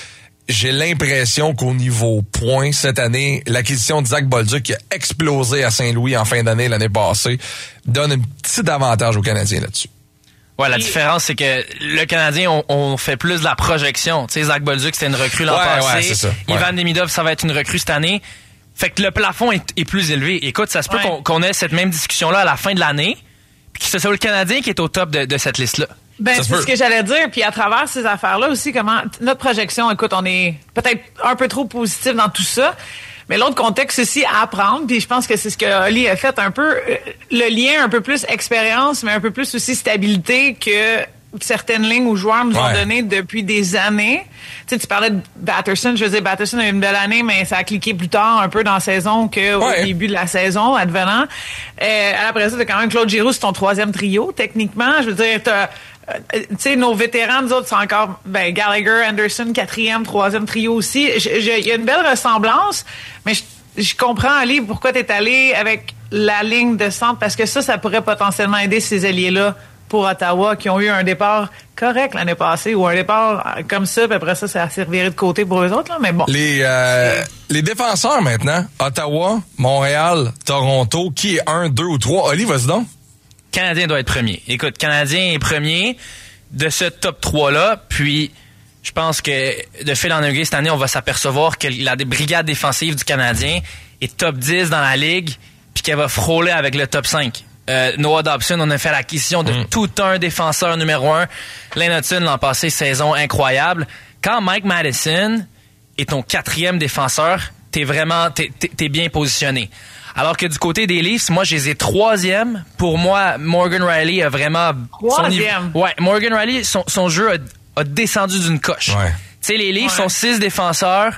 [SPEAKER 2] j'ai l'impression qu'au niveau points, cette année, l'acquisition de Zach Bolduc qui a explosé à Saint-Louis en fin d'année l'année passée donne un petit avantage aux Canadiens là-dessus.
[SPEAKER 3] Ouais, la différence, c'est que le Canadien, on, on fait plus de la projection. Tu sais, Zach Bolduc, c'était une recrue l'an
[SPEAKER 2] ouais,
[SPEAKER 3] passé.
[SPEAKER 2] Ouais, c'est ça. Ouais.
[SPEAKER 3] Ivan Demidov, ça va être une recrue cette année. Fait que le plafond est, est plus élevé. Écoute, ça se peut ouais. qu'on, qu'on ait cette même discussion-là à la fin de l'année, puis que ce soit le Canadien qui est au top de, de cette liste-là.
[SPEAKER 13] Ben, c'est ce que j'allais dire. Puis à travers ces affaires-là aussi, comment notre projection, écoute, on est peut-être un peu trop positif dans tout ça. Mais l'autre contexte aussi à apprendre, puis je pense que c'est ce que Oli a fait un peu, le lien un peu plus expérience, mais un peu plus aussi stabilité que certaines lignes ou joueurs nous ouais. ont donné depuis des années. Tu sais, tu parlais de Batterson, je veux dire, Batterson a eu une belle année, mais ça a cliqué plus tard un peu dans la saison qu'au ouais. début de la saison, advenant. Euh, après ça, t'as quand même Claude Giroux, c'est ton troisième trio, techniquement. Je veux dire, t'as Euh, tu sais, nos vétérans, nous autres, sont encore, ben, Gallagher, Anderson, quatrième, troisième trio aussi. Il y a une belle ressemblance, mais je comprends, Ali, pourquoi t'es allé avec la ligne de centre, parce que ça, ça pourrait potentiellement aider ces alliés-là pour Ottawa, qui ont eu un départ correct l'année passée, ou un départ comme ça, puis après ça, ça servirait de côté pour eux autres, là, mais bon.
[SPEAKER 2] Les, euh, les défenseurs, maintenant, Ottawa, Montréal, Toronto, qui est un, deux ou trois? Oli, vas-y donc.
[SPEAKER 3] Canadien doit être premier. Écoute, Canadien est premier de ce top trois-là, puis je pense que de fil en aiguille cette année, on va s'apercevoir que la brigade défensive du Canadien est top dix dans la ligue, puis qu'elle va frôler avec le top cinq. Euh, Noah Dobson, on a fait l'acquisition de mm. tout un défenseur numéro un. Lane Hutson l'an passé, saison incroyable. Quand Mike Matheson est ton quatrième défenseur, t'es vraiment t'es, t'es, t'es bien positionné. Alors que du côté des Leafs, moi, je les ai troisième. Pour moi, Morgan Rielly a vraiment...
[SPEAKER 13] Troisième?
[SPEAKER 3] Son, ouais, Morgan Rielly, son, son jeu a, a descendu d'une coche.
[SPEAKER 2] Ouais.
[SPEAKER 3] Tu sais, les Leafs
[SPEAKER 13] ouais.
[SPEAKER 3] sont six défenseurs,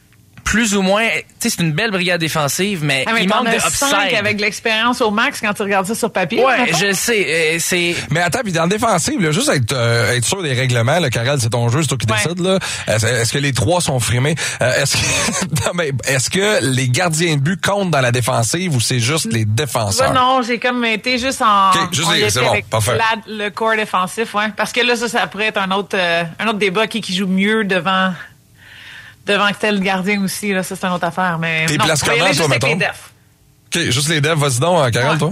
[SPEAKER 3] plus ou moins... Tu sais, c'est une belle brigade défensive, mais,
[SPEAKER 13] ah, mais
[SPEAKER 3] il manque de
[SPEAKER 13] upside. cinq avec l'expérience au max quand tu regardes ça sur papier.
[SPEAKER 3] Ouais, je le sais. Euh, c'est...
[SPEAKER 2] Mais attends, puis dans le défensif, là, juste être, euh, être sûr des règlements, là, Karel, c'est ton jeu, c'est toi qui ouais. décide, là. Est-ce, est-ce que les trois sont frimés? Euh, est-ce que, non, mais est-ce que les gardiens de but comptent dans la défensive ou c'est juste les défenseurs?
[SPEAKER 13] Ben non, j'ai comme été juste en,
[SPEAKER 2] okay, juste les, c'est bon,
[SPEAKER 13] avec
[SPEAKER 2] parfait.
[SPEAKER 13] La, le corps défensif, ouais. Parce que là, ça, ça pourrait être un autre, euh, un autre débat qui, qui joue mieux devant, devant tel gardien aussi, là, ça c'est une autre affaire. Mais
[SPEAKER 2] t'es
[SPEAKER 13] non,
[SPEAKER 2] place comment, toi, mettons?
[SPEAKER 13] Les defs.
[SPEAKER 2] OK, juste les devs, vas-y donc, Karel, ouais. toi?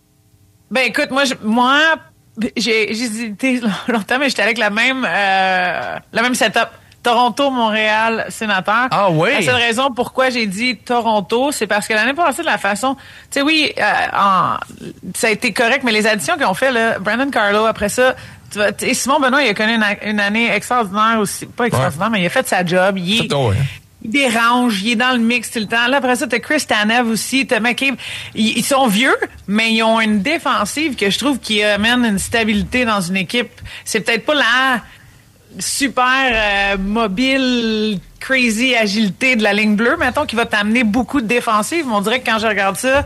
[SPEAKER 13] Ben écoute, moi, je, moi, j'ai, j'ai hésité longtemps, mais j'étais avec la même, euh, la même setup. Toronto, Montréal, Sénateur.
[SPEAKER 3] Ah oui?
[SPEAKER 13] La seule raison pourquoi j'ai dit Toronto, c'est parce que l'année passée, de la façon... Tu sais, oui, euh, en, ça a été correct, mais les additions qu'ils ont fait, là, Brandon Carlo, après ça... Tu vois, Simon Benoît, il a connu une, une année extraordinaire aussi. Pas extraordinaire, ouais. mais il a fait sa job. Il est,
[SPEAKER 2] ouais.
[SPEAKER 13] il dérange, il est dans le mix tout le temps. Là, après ça, t'as Chris Tanev aussi, t'as McCabe. Ils, ils sont vieux, mais ils ont une défensive que je trouve qui amène une stabilité dans une équipe. C'est peut-être pas la super euh, mobile, crazy agilité de la ligne bleue, mettons, qui va t'amener beaucoup de défensive. Mais on dirait que quand je regarde ça,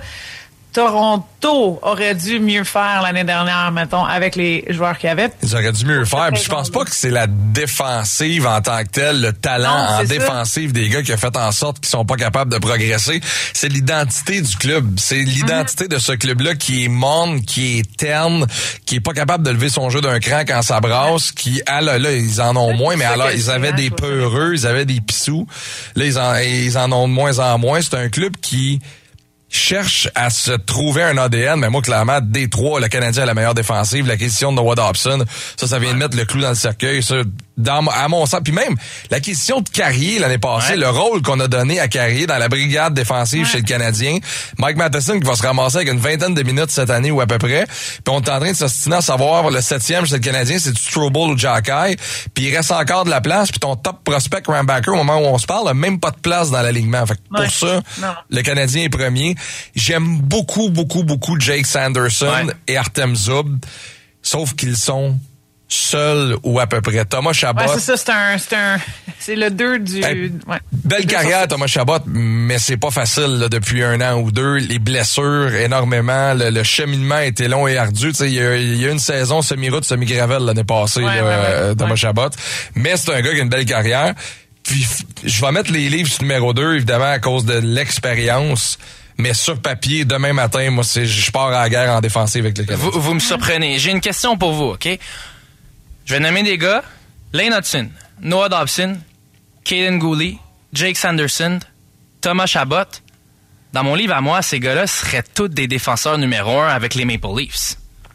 [SPEAKER 13] Toronto aurait dû mieux faire l'année dernière, mettons, avec les joueurs qu'il y avait.
[SPEAKER 2] Ils auraient dû mieux faire. Puis je pense pas que c'est la défensive en tant que telle, le talent non, en défensive ça. Des gars qui a fait en sorte qu'ils sont pas capables de progresser. C'est l'identité du club. C'est l'identité mm-hmm. de ce club-là qui est morne, qui est terne, qui est pas capable de lever son jeu d'un cran quand ça brasse, qui, ah là, là, ils en ont moins, mais alors, ils avaient des peureux, ils avaient des pissous. Là, ils en, ils en ont de moins en moins. C'est un club qui cherche à se trouver un A D N, mais moi, clairement, Détroit, le Canadien a la meilleure défensive, l'acquisition de Noah Dobson, ça, ça vient de mettre le clou dans le cercueil, ça, dans, à mon sens. Puis même, l'acquisition de Carrier l'année passée, ouais. le rôle qu'on a donné à Carrier dans la brigade défensive ouais. chez le Canadien, Mike Matheson qui va se ramasser avec une vingtaine de minutes cette année ou à peu près, puis on est en train de s'ostiner à savoir le septième chez le Canadien, c'est du Strobel ou Jacky, puis il reste encore de la place, puis ton top prospect Rambacker, au moment où on se parle, a même pas de place dans l'alignement. Fait que ouais. pour ça, non. le Canadien est premier. J'aime beaucoup, beaucoup, beaucoup Jake Sanderson ouais. et Artem Zub, sauf qu'ils sont seuls ou à peu près. Thomas Chabot.
[SPEAKER 13] Ouais, c'est ça, c'est un, c'est un, c'est le deux du, hey, ouais.
[SPEAKER 2] Belle carrière, Thomas Chabot, mais c'est pas facile, là, depuis un an ou deux. Les blessures, énormément. Le, le cheminement a été long et ardu. Tu sais, il y a, il y a une saison semi-route, semi-gravel l'année passée,
[SPEAKER 13] ouais,
[SPEAKER 2] là,
[SPEAKER 13] ouais, ouais,
[SPEAKER 2] euh, Thomas
[SPEAKER 13] ouais.
[SPEAKER 2] Chabot. Mais c'est un gars qui a une belle carrière. Puis, je vais mettre les livres sur numéro deux, évidemment, à cause de l'expérience. Mais sur papier, demain matin, moi, c'est, je pars à la guerre en défensive avec le Canadien.
[SPEAKER 3] Vous, vous me surprenez. J'ai une question pour vous, OK? Je vais nommer des gars. Lane Hutson, Noah Dobson, Caden Gooley, Jake Sanderson, Thomas Chabot. Dans mon livre à moi, ces gars-là seraient tous des défenseurs numéro un avec les Maple Leafs.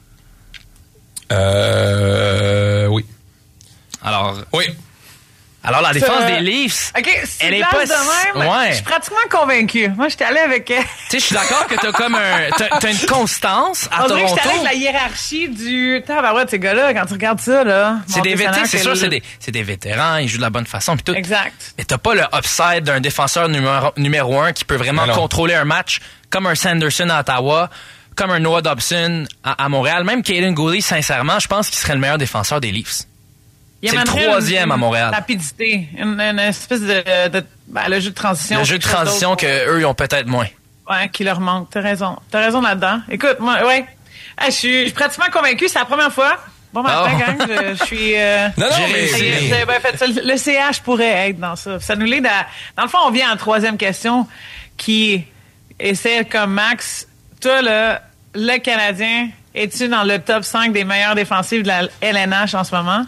[SPEAKER 2] Euh... Oui.
[SPEAKER 3] Alors...
[SPEAKER 2] Oui.
[SPEAKER 3] Alors, la défense
[SPEAKER 13] euh,
[SPEAKER 3] des Leafs,
[SPEAKER 13] okay, si
[SPEAKER 3] elle est pas...
[SPEAKER 13] de même,
[SPEAKER 3] ouais.
[SPEAKER 13] Je suis pratiquement convaincu. Moi, j'étais allé avec... Tu
[SPEAKER 3] sais, je suis d'accord que t'as comme un... T'as, t'as une constance à
[SPEAKER 13] On
[SPEAKER 3] Toronto.
[SPEAKER 13] dirait que j'étais allé avec la hiérarchie du... Tabarouette, ces gars-là, quand tu regardes ça, là...
[SPEAKER 3] C'est des vétérans, c'est sûr, le... c'est, des, c'est des vétérans, ils jouent de la bonne façon, pis tout.
[SPEAKER 13] Exact.
[SPEAKER 3] Mais t'as pas le upside d'un défenseur numéro, numéro un qui peut vraiment contrôler un match comme un Sanderson à Ottawa, comme un Noah Dobson à, à Montréal. Même Caden Gooley, sincèrement, je pense qu'il serait le meilleur défenseur des Leafs.
[SPEAKER 13] Il
[SPEAKER 3] c'est le troisième
[SPEAKER 13] une,
[SPEAKER 3] à Montréal.
[SPEAKER 13] Une rapidité, une, une espèce de, de ben, le jeu de transition.
[SPEAKER 3] Le jeu de transition qu'eux, ils ont peut-être moins.
[SPEAKER 13] Ouais, qui leur manque. T'as raison. T'as raison là-dedans. Écoute, moi, ouais. Hey, je suis pratiquement convaincu. C'est la première fois. Bon matin, oh. gang. Je, je suis... Euh,
[SPEAKER 2] non, non, mais...
[SPEAKER 13] Vous avez bien fait ça. Le C H pourrait être dans ça. Ça nous l'aide à... Dans le fond, on vient en troisième question qui essaie comme Max. Toi, là, le Canadien, es-tu dans le top cinq des meilleurs défensifs de la L N H en ce moment?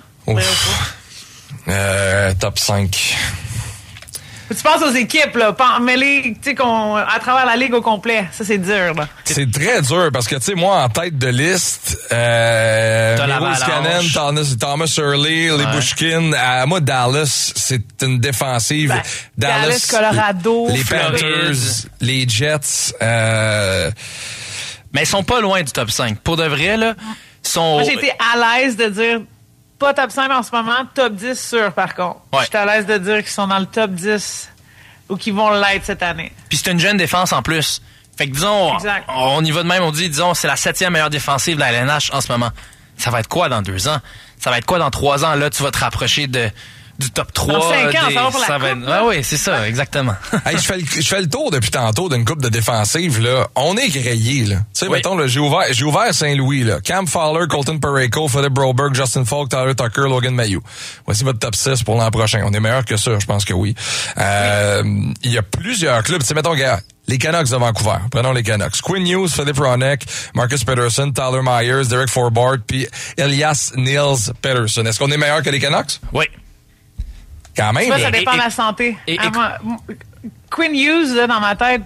[SPEAKER 2] Euh, top cinq.
[SPEAKER 13] Tu penses aux équipes, là, mais les, tu sais, qu'on, à travers la ligue au complet. Ça, c'est dur, là.
[SPEAKER 2] C'est très dur parce que, tu sais, moi, en tête de liste, euh, Miros Cannon, Thomas, Thomas Hurley, ouais. Les Bushkin, à moi, Dallas, c'est une défensive.
[SPEAKER 13] Ben, Dallas, Dallas, Colorado,
[SPEAKER 2] les Panthers, les Jets, euh...
[SPEAKER 3] mais ils sont pas loin du top cinq. Pour de vrai, là, sont...
[SPEAKER 13] Moi, j'ai été à l'aise de dire pas top cinq en ce moment, top dix sûr, par contre. Ouais. J'étais à l'aise de dire qu'ils sont dans le top dix ou qu'ils vont l'être cette année.
[SPEAKER 3] Puis c'est une jeune défense en plus. Fait que disons, exact. on y va de même, on dit, disons, c'est la septième meilleure défensive de la L N H en ce moment. Ça va être quoi dans deux ans? Ça va être quoi dans trois ans? Là, tu vas te rapprocher de... du top trois.
[SPEAKER 13] Dans cinq ans,
[SPEAKER 3] des...
[SPEAKER 13] ça va pour la
[SPEAKER 3] ça
[SPEAKER 13] coupe,
[SPEAKER 3] être... ah oui, c'est ça, exactement.
[SPEAKER 2] Hey, je fais le, je fais le tour depuis tantôt d'une coupe de défensive, là. On est grillés, là. Tu sais, oui. mettons, là, j'ai ouvert, j'ai ouvert Saint-Louis, là. Cam Fowler, Colton Parayko, Philip Broberg, Justin Falk, Tyler Tucker, Logan Mailloux. Voici votre top six pour l'an prochain. On est meilleur que ça, je pense que oui. Euh, oui. Il y a plusieurs clubs. Tu sais, mettons, gars, les Canucks de Vancouver. Prenons les Canucks. Quinn Hughes, Philip Ronek, Marcus Pettersson, Tyler Myers, Derek Forbort, puis Elias Nils Pettersson. Est-ce qu'on est meilleur que les Canucks?
[SPEAKER 3] Oui.
[SPEAKER 2] Quand même.
[SPEAKER 13] Ça, ça dépend et, de la santé. Et, et, moi, Quinn Hughes, là, dans ma tête,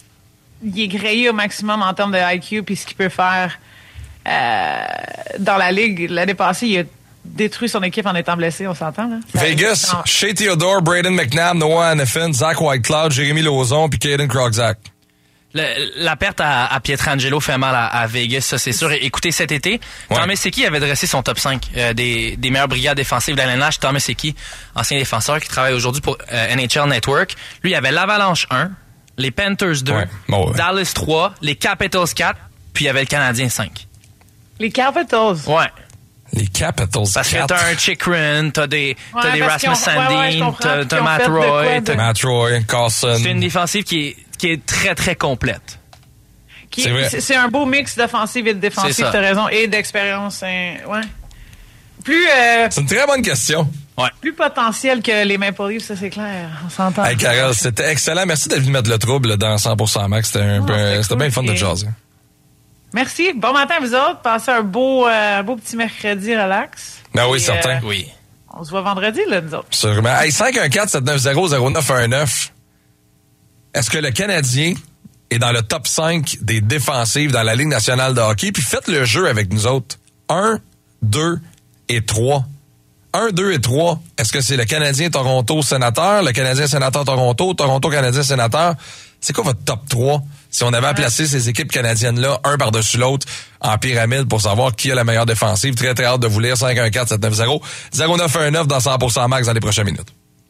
[SPEAKER 13] il est grillé au maximum en termes de I Q puis ce qu'il peut faire euh, dans la Ligue. L'année passée, il a détruit son équipe en étant blessé, on s'entend, là? Ça
[SPEAKER 2] Vegas, en... Shea Theodore, Braden McNabb, Noah Hannafin, Zach Whitecloud, Jérémy Lauzon puis Caden Krogzak.
[SPEAKER 3] Le, la perte à, à Pietrangelo fait mal à, à Vegas, ça c'est sûr. Écoutez, cet été, ouais. Thomas Seki avait dressé son top cinq euh, des, des meilleures brigades défensives de la L N H. Thomas Seki, ancien défenseur qui travaille aujourd'hui pour euh, N H L Network. Lui, il avait l'Avalanche un, les Panthers deux, ouais. Bon, ouais. Dallas trois, les Capitals quatre, puis il y avait le Canadien cinq.
[SPEAKER 13] Les Capitals?
[SPEAKER 3] Ouais.
[SPEAKER 2] Les Capitals
[SPEAKER 3] Parce
[SPEAKER 2] quatre.
[SPEAKER 3] que t'as un Chikrin, t'as des,
[SPEAKER 13] ouais,
[SPEAKER 3] t'as des Rasmus Sandin, ouais, ouais, t'as, t'as Matt Roy.
[SPEAKER 13] De...
[SPEAKER 2] Matt Roy, Carlson.
[SPEAKER 3] C'est une défensive qui est qui est très, très complète.
[SPEAKER 13] Qui, c'est, c'est un beau mix d'offensive et de défensive, t'as raison, et d'expérience. Hein, ouais. Plus... Euh,
[SPEAKER 2] c'est une très bonne question.
[SPEAKER 3] Ouais.
[SPEAKER 13] Plus potentiel que les Maple Leafs, ça c'est clair. On s'entend.
[SPEAKER 2] Hey, Carole, c'était excellent. Merci d'être venu mettre le trouble dans cent pour cent Max. C'était, un oh, peu, c'était, c'était cool. Bien le fun de jaser.
[SPEAKER 13] Merci. Bon matin à vous autres. Passez un beau, euh, beau petit mercredi relax.
[SPEAKER 2] Ben oui, et, certain.
[SPEAKER 3] Euh, oui.
[SPEAKER 13] On se voit vendredi, là, nous autres.
[SPEAKER 2] Sûrement. Hey, cinq un quatre sept neuf zéro zéro neuf un neuf. Est-ce que le Canadien est dans le top cinq des défensives dans la Ligue nationale de hockey? Puis faites le jeu avec nous autres. un, deux et trois. un, deux et trois. Est-ce que c'est le Canadien Toronto Sénateur, le Canadien Sénateur Toronto, Toronto Canadien Sénateur? C'est quoi votre top trois? Si on avait à placer ces équipes canadiennes-là, un par-dessus l'autre, en pyramide pour savoir qui a la meilleure défensive. Très, très hâte de vous lire. cinq un quatre sept neuf zéro zéro neuf un neuf dans cent pour cent Max dans les prochaines minutes.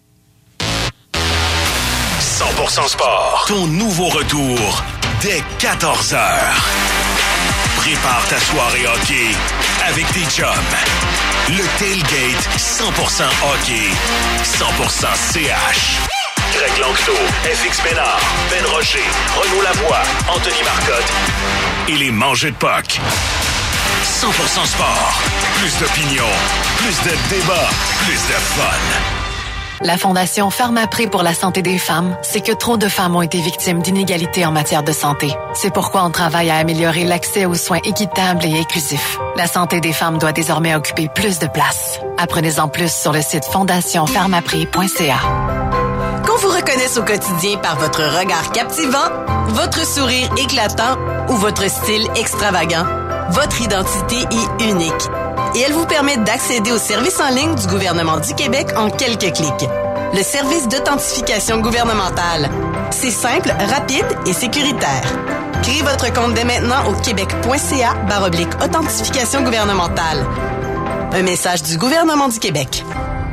[SPEAKER 1] cent pour cent Sport. Ton nouveau retour dès quatorze heures. Prépare ta soirée hockey avec tes chums. Le tailgate cent pour cent hockey, cent pour cent C H. Greg Lanctot, F X Bénard, Ben Rocher, Renaud Lavoie, Anthony Marcotte et les mangeux de puck. cent pour cent Sport. Plus d'opinion, plus de débats, plus de fun.
[SPEAKER 8] La Fondation Pharmaprix pour la santé des femmes, c'est que trop de femmes ont été victimes d'inégalités en matière de santé. C'est pourquoi on travaille à améliorer l'accès aux soins équitables et inclusifs. La santé des femmes doit désormais occuper plus de place. Apprenez-en plus sur le site fondation pharmaprix point c a.
[SPEAKER 10] Qu'on vous reconnaisse au quotidien par votre regard captivant, votre sourire éclatant ou votre style extravagant, votre identité est unique. Et elle vous permet d'accéder au service en ligne du gouvernement du Québec en quelques clics. Le service d'authentification gouvernementale. C'est simple, rapide et sécuritaire. Créez votre compte dès maintenant au québec.ca barre oblique authentification gouvernementale. Un message du gouvernement du Québec.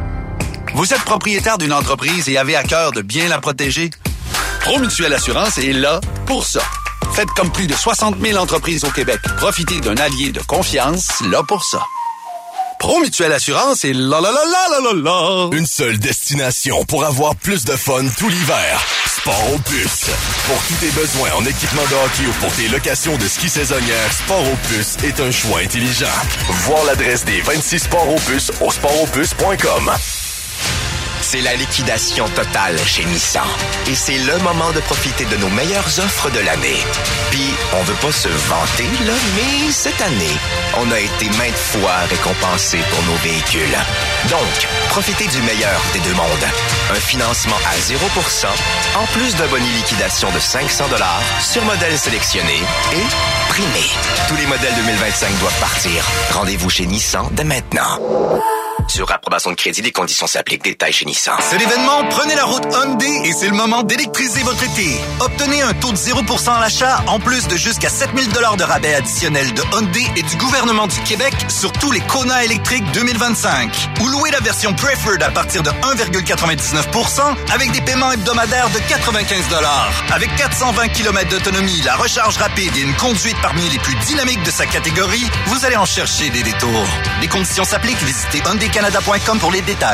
[SPEAKER 14] Vous êtes propriétaire d'une entreprise et avez à cœur de bien la protéger? Promutuelle Assurance est là pour ça. Faites comme plus de soixante mille entreprises au Québec. Profitez d'un allié de confiance là pour ça. Promutuelle Assurance est là là là là là là.
[SPEAKER 1] Une seule destination pour avoir plus de fun tout l'hiver. Sport au Puce. Pour tous tes besoins en équipement de hockey ou pour tes locations de ski saisonnières, Sport au Puce est un choix intelligent. Voir l'adresse des vingt-six Sports au Puce au sport au puce point com.
[SPEAKER 15] C'est la liquidation totale chez Nissan. Et c'est le moment de profiter de nos meilleures offres de l'année. Puis, on veut pas se vanter, là, mais cette année, on a été maintes fois récompensés pour nos véhicules. Donc, profitez du meilleur des deux mondes. Un financement à zéro pour cent, en plus d'un boni liquidation de cinq cents dollars sur modèle sélectionné et primé. Tous les modèles deux mille vingt-cinq doivent partir. Rendez-vous chez Nissan dès maintenant. Sur approbation de crédit, les conditions s'appliquent. Détails chez Nissan.
[SPEAKER 14] C'est l'événement Prenez la route Hyundai et c'est le moment d'électriser votre été. Obtenez un taux de zéro pour cent à l'achat en plus de jusqu'à sept mille dollars de rabais additionnels de Hyundai et du gouvernement du Québec sur tous les Kona électriques deux mille vingt-cinq. Ou louez la version Preferred à partir de un virgule quatre-vingt-dix-neuf pour cent avec des paiements hebdomadaires de quatre-vingt-quinze dollars. Avec quatre cent vingt kilomètres d'autonomie, la recharge rapide et une conduite parmi les plus dynamiques de sa catégorie, vous allez en chercher des détours. Les conditions s'appliquent. Visitez hyundai canada point com pour les détails.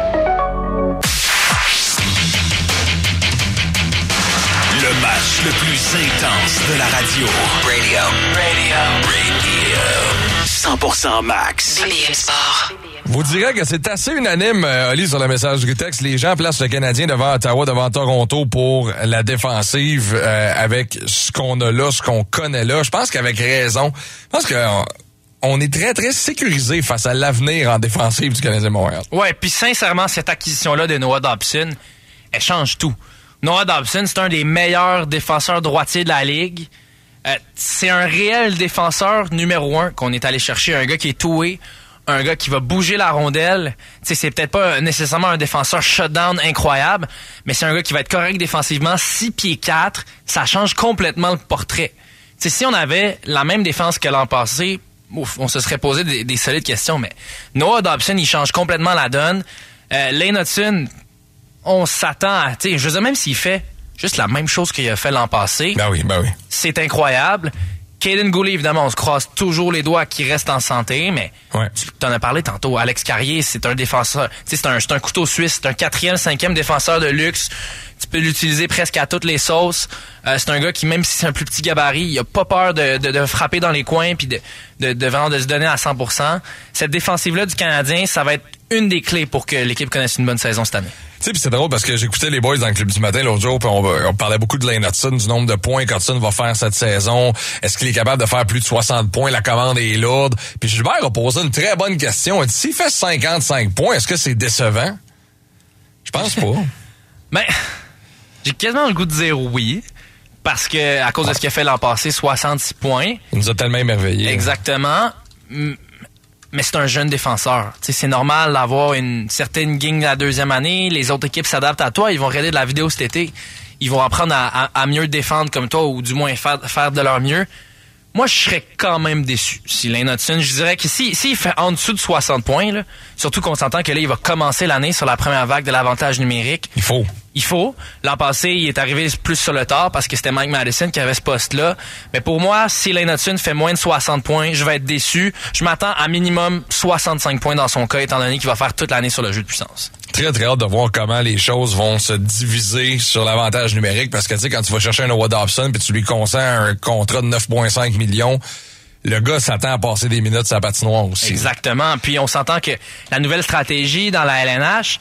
[SPEAKER 1] Le match le plus intense de la radio. Radio. Radio. Radio. cent pour cent max.
[SPEAKER 12] B B M Sport.
[SPEAKER 2] Vous direz que c'est assez unanime, euh, Oli, sur le messagerie texte. Les gens placent le Canadien devant Ottawa, devant Toronto pour la défensive euh, avec ce qu'on a là, ce qu'on connaît là. Je pense qu'avec raison. Je pense que... On, On est très, très sécurisé face à l'avenir en défensive du Canadien Montréal.
[SPEAKER 3] Ouais, puis sincèrement, cette acquisition-là de Noah Dobson, elle change tout. Noah Dobson, c'est un des meilleurs défenseurs droitiers de la Ligue. Euh, c'est un réel défenseur numéro un qu'on est allé chercher. Un gars qui est two-way, un gars qui va bouger la rondelle. T'sais, c'est peut-être pas nécessairement un défenseur shutdown incroyable, mais c'est un gars qui va être correct défensivement. six pieds quatre, ça change complètement le portrait. T'sais, si on avait la même défense que l'an passé, ouf, on se serait posé des, des solides questions, mais Noah Dobson, il change complètement la donne. Euh, Lane Hudson, on s'attend à... Tu sais, je veux dire, même s'il fait juste la même chose qu'il a fait l'an passé,
[SPEAKER 2] ben oui, ben oui.
[SPEAKER 3] C'est incroyable. Caden Goulet, évidemment, on se croise toujours les doigts qu'il reste en santé, mais
[SPEAKER 2] ouais.
[SPEAKER 3] Tu t'en as parlé tantôt. Alex Carrier, c'est un défenseur... Tu sais, c'est un, c'est un couteau suisse, c'est un quatrième, cinquième défenseur de luxe. Tu peux l'utiliser presque à toutes les sauces. Euh, c'est un gars qui, même si c'est un plus petit gabarit, il a pas peur de, de, de frapper dans les coins puis de, de, de, vraiment de se donner à cent pour cent. Cette défensive-là du Canadien, ça va être une des clés pour que l'équipe connaisse une bonne saison cette année.
[SPEAKER 2] Tu sais, puis c'est drôle parce que j'écoutais les boys dans le club du matin l'autre jour, puis on, on parlait beaucoup de Lane Hudson, du nombre de points qu'Hudson va faire cette saison. Est-ce qu'il est capable de faire plus de soixante points? La commande est lourde. Puis Gilbert a posé une très bonne question. Il dit, s'il fait cinquante-cinq points, est-ce que c'est décevant? Je pense pas.
[SPEAKER 3] Ben, j'ai quasiment le goût de dire oui. Parce que, à cause de ce qu'il a fait l'an passé, soixante-six points.
[SPEAKER 2] Il nous a tellement émerveillés.
[SPEAKER 3] Exactement. Mais c'est un jeune défenseur. T'sais, c'est normal d'avoir une certaine gang la deuxième année. Les autres équipes s'adaptent à toi. Ils vont regarder de la vidéo cet été. Ils vont apprendre à, à, à mieux défendre comme toi ou du moins faire, faire de leur mieux. Moi, je serais quand même déçu si Lane Hudson, je dirais que s'il si, si fait en dessous de soixante points, là, surtout qu'on s'entend que là, il va commencer l'année sur la première vague de l'avantage numérique.
[SPEAKER 2] Il faut.
[SPEAKER 3] Il faut. L'an passé, il est arrivé plus sur le tard parce que c'était Mike Madison qui avait ce poste-là. Mais pour moi, si Lane Hudson fait moins de soixante points, je vais être déçu. Je m'attends à minimum soixante-cinq points dans son cas, étant donné qu'il va faire toute l'année sur le jeu de puissance.
[SPEAKER 2] Très, très hâte de voir comment les choses vont se diviser sur l'avantage numérique parce que, tu sais, quand tu vas chercher un Noah Dobson puis tu lui consens un contrat de neuf virgule cinq millions, le gars s'attend à passer des minutes sur la patinoire aussi.
[SPEAKER 3] Exactement. Puis on s'entend que la nouvelle stratégie dans la L N H,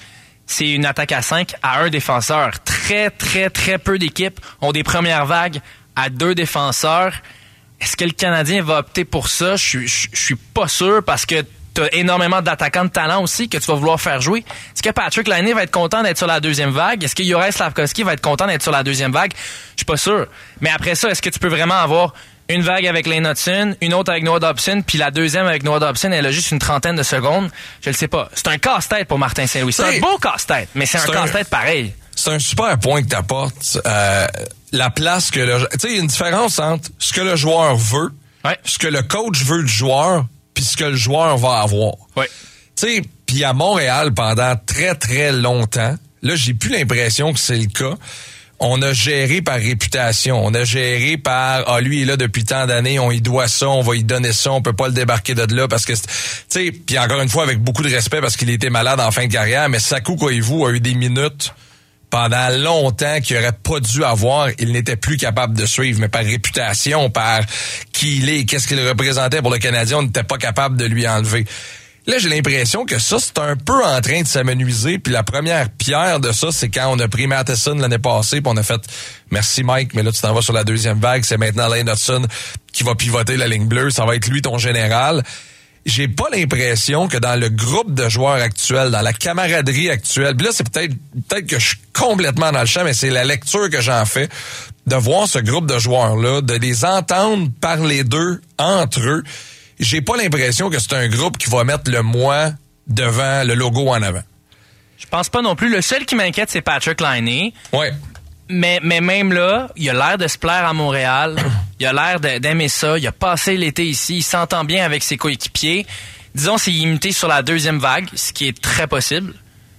[SPEAKER 3] c'est une attaque à cinq à un défenseur. Très, très, très peu d'équipes ont des premières vagues à deux défenseurs. Est-ce que le Canadien va opter pour ça? Je je, je suis pas sûr parce que t'as énormément d'attaquants de talent aussi que tu vas vouloir faire jouer. Est-ce que Patrick Laine va être content d'être sur la deuxième vague? Est-ce que Juraj Slafkovský va être content d'être sur la deuxième vague? Je suis pas sûr. Mais après ça, est-ce que tu peux vraiment avoir une vague avec Lane Hutson, une autre avec Noah Dobson, puis la deuxième avec Noah Dobson, elle a juste une trentaine de secondes? Je le sais pas. C'est un casse-tête pour Martin Saint-Louis. C'est, c'est un beau casse-tête, mais c'est, c'est un casse-tête pareil.
[SPEAKER 2] C'est un super point que t'apportes. Euh, la place que le... Tu sais, il y a une différence entre ce que le joueur veut, ouais. ce que le coach veut du joueur, puis ce que le joueur va avoir.
[SPEAKER 3] Ouais.
[SPEAKER 2] Tu sais, puis à Montréal, pendant très, très longtemps, là, j'ai plus l'impression que c'est le cas. On a géré par réputation. On a géré par, ah, lui, il est là depuis tant d'années, on y doit ça, on va y donner ça, on peut pas le débarquer de là parce que, tu sais, puis encore une fois, avec beaucoup de respect parce qu'il était malade en fin de carrière, mais Saku Koivu a eu des minutes pendant longtemps qu'il aurait pas dû avoir. Il n'était plus capable de suivre, mais par réputation, par qui il est, qu'est-ce qu'il représentait pour le Canadien, on n'était pas capable de lui enlever. Là, j'ai l'impression que ça, c'est un peu en train de s'amenuiser. Puis la première pierre de ça, c'est quand on a pris Matheson l'année passée, puis on a fait « Merci Mike, mais là, tu t'en vas sur la deuxième vague. C'est maintenant Lane Hutson qui va pivoter la ligne bleue. Ça va être lui ton général. » J'ai pas l'impression que dans le groupe de joueurs actuels, dans la camaraderie actuelle, puis là, c'est peut-être peut-être que je suis complètement dans le champ, mais c'est la lecture que j'en fais, de voir ce groupe de joueurs-là, de les entendre parler d'eux, entre eux. J'ai pas l'impression que c'est un groupe qui va mettre le moi devant le logo en avant.
[SPEAKER 3] Je pense pas non plus. Le seul qui m'inquiète, c'est Patrick Laine.
[SPEAKER 2] Ouais.
[SPEAKER 3] Mais, mais même là, il a l'air de se plaire à Montréal. Il a l'air de, d'aimer ça. Il a passé l'été ici. Il s'entend bien avec ses coéquipiers. Disons, c'est imité sur la deuxième vague, ce qui est très possible.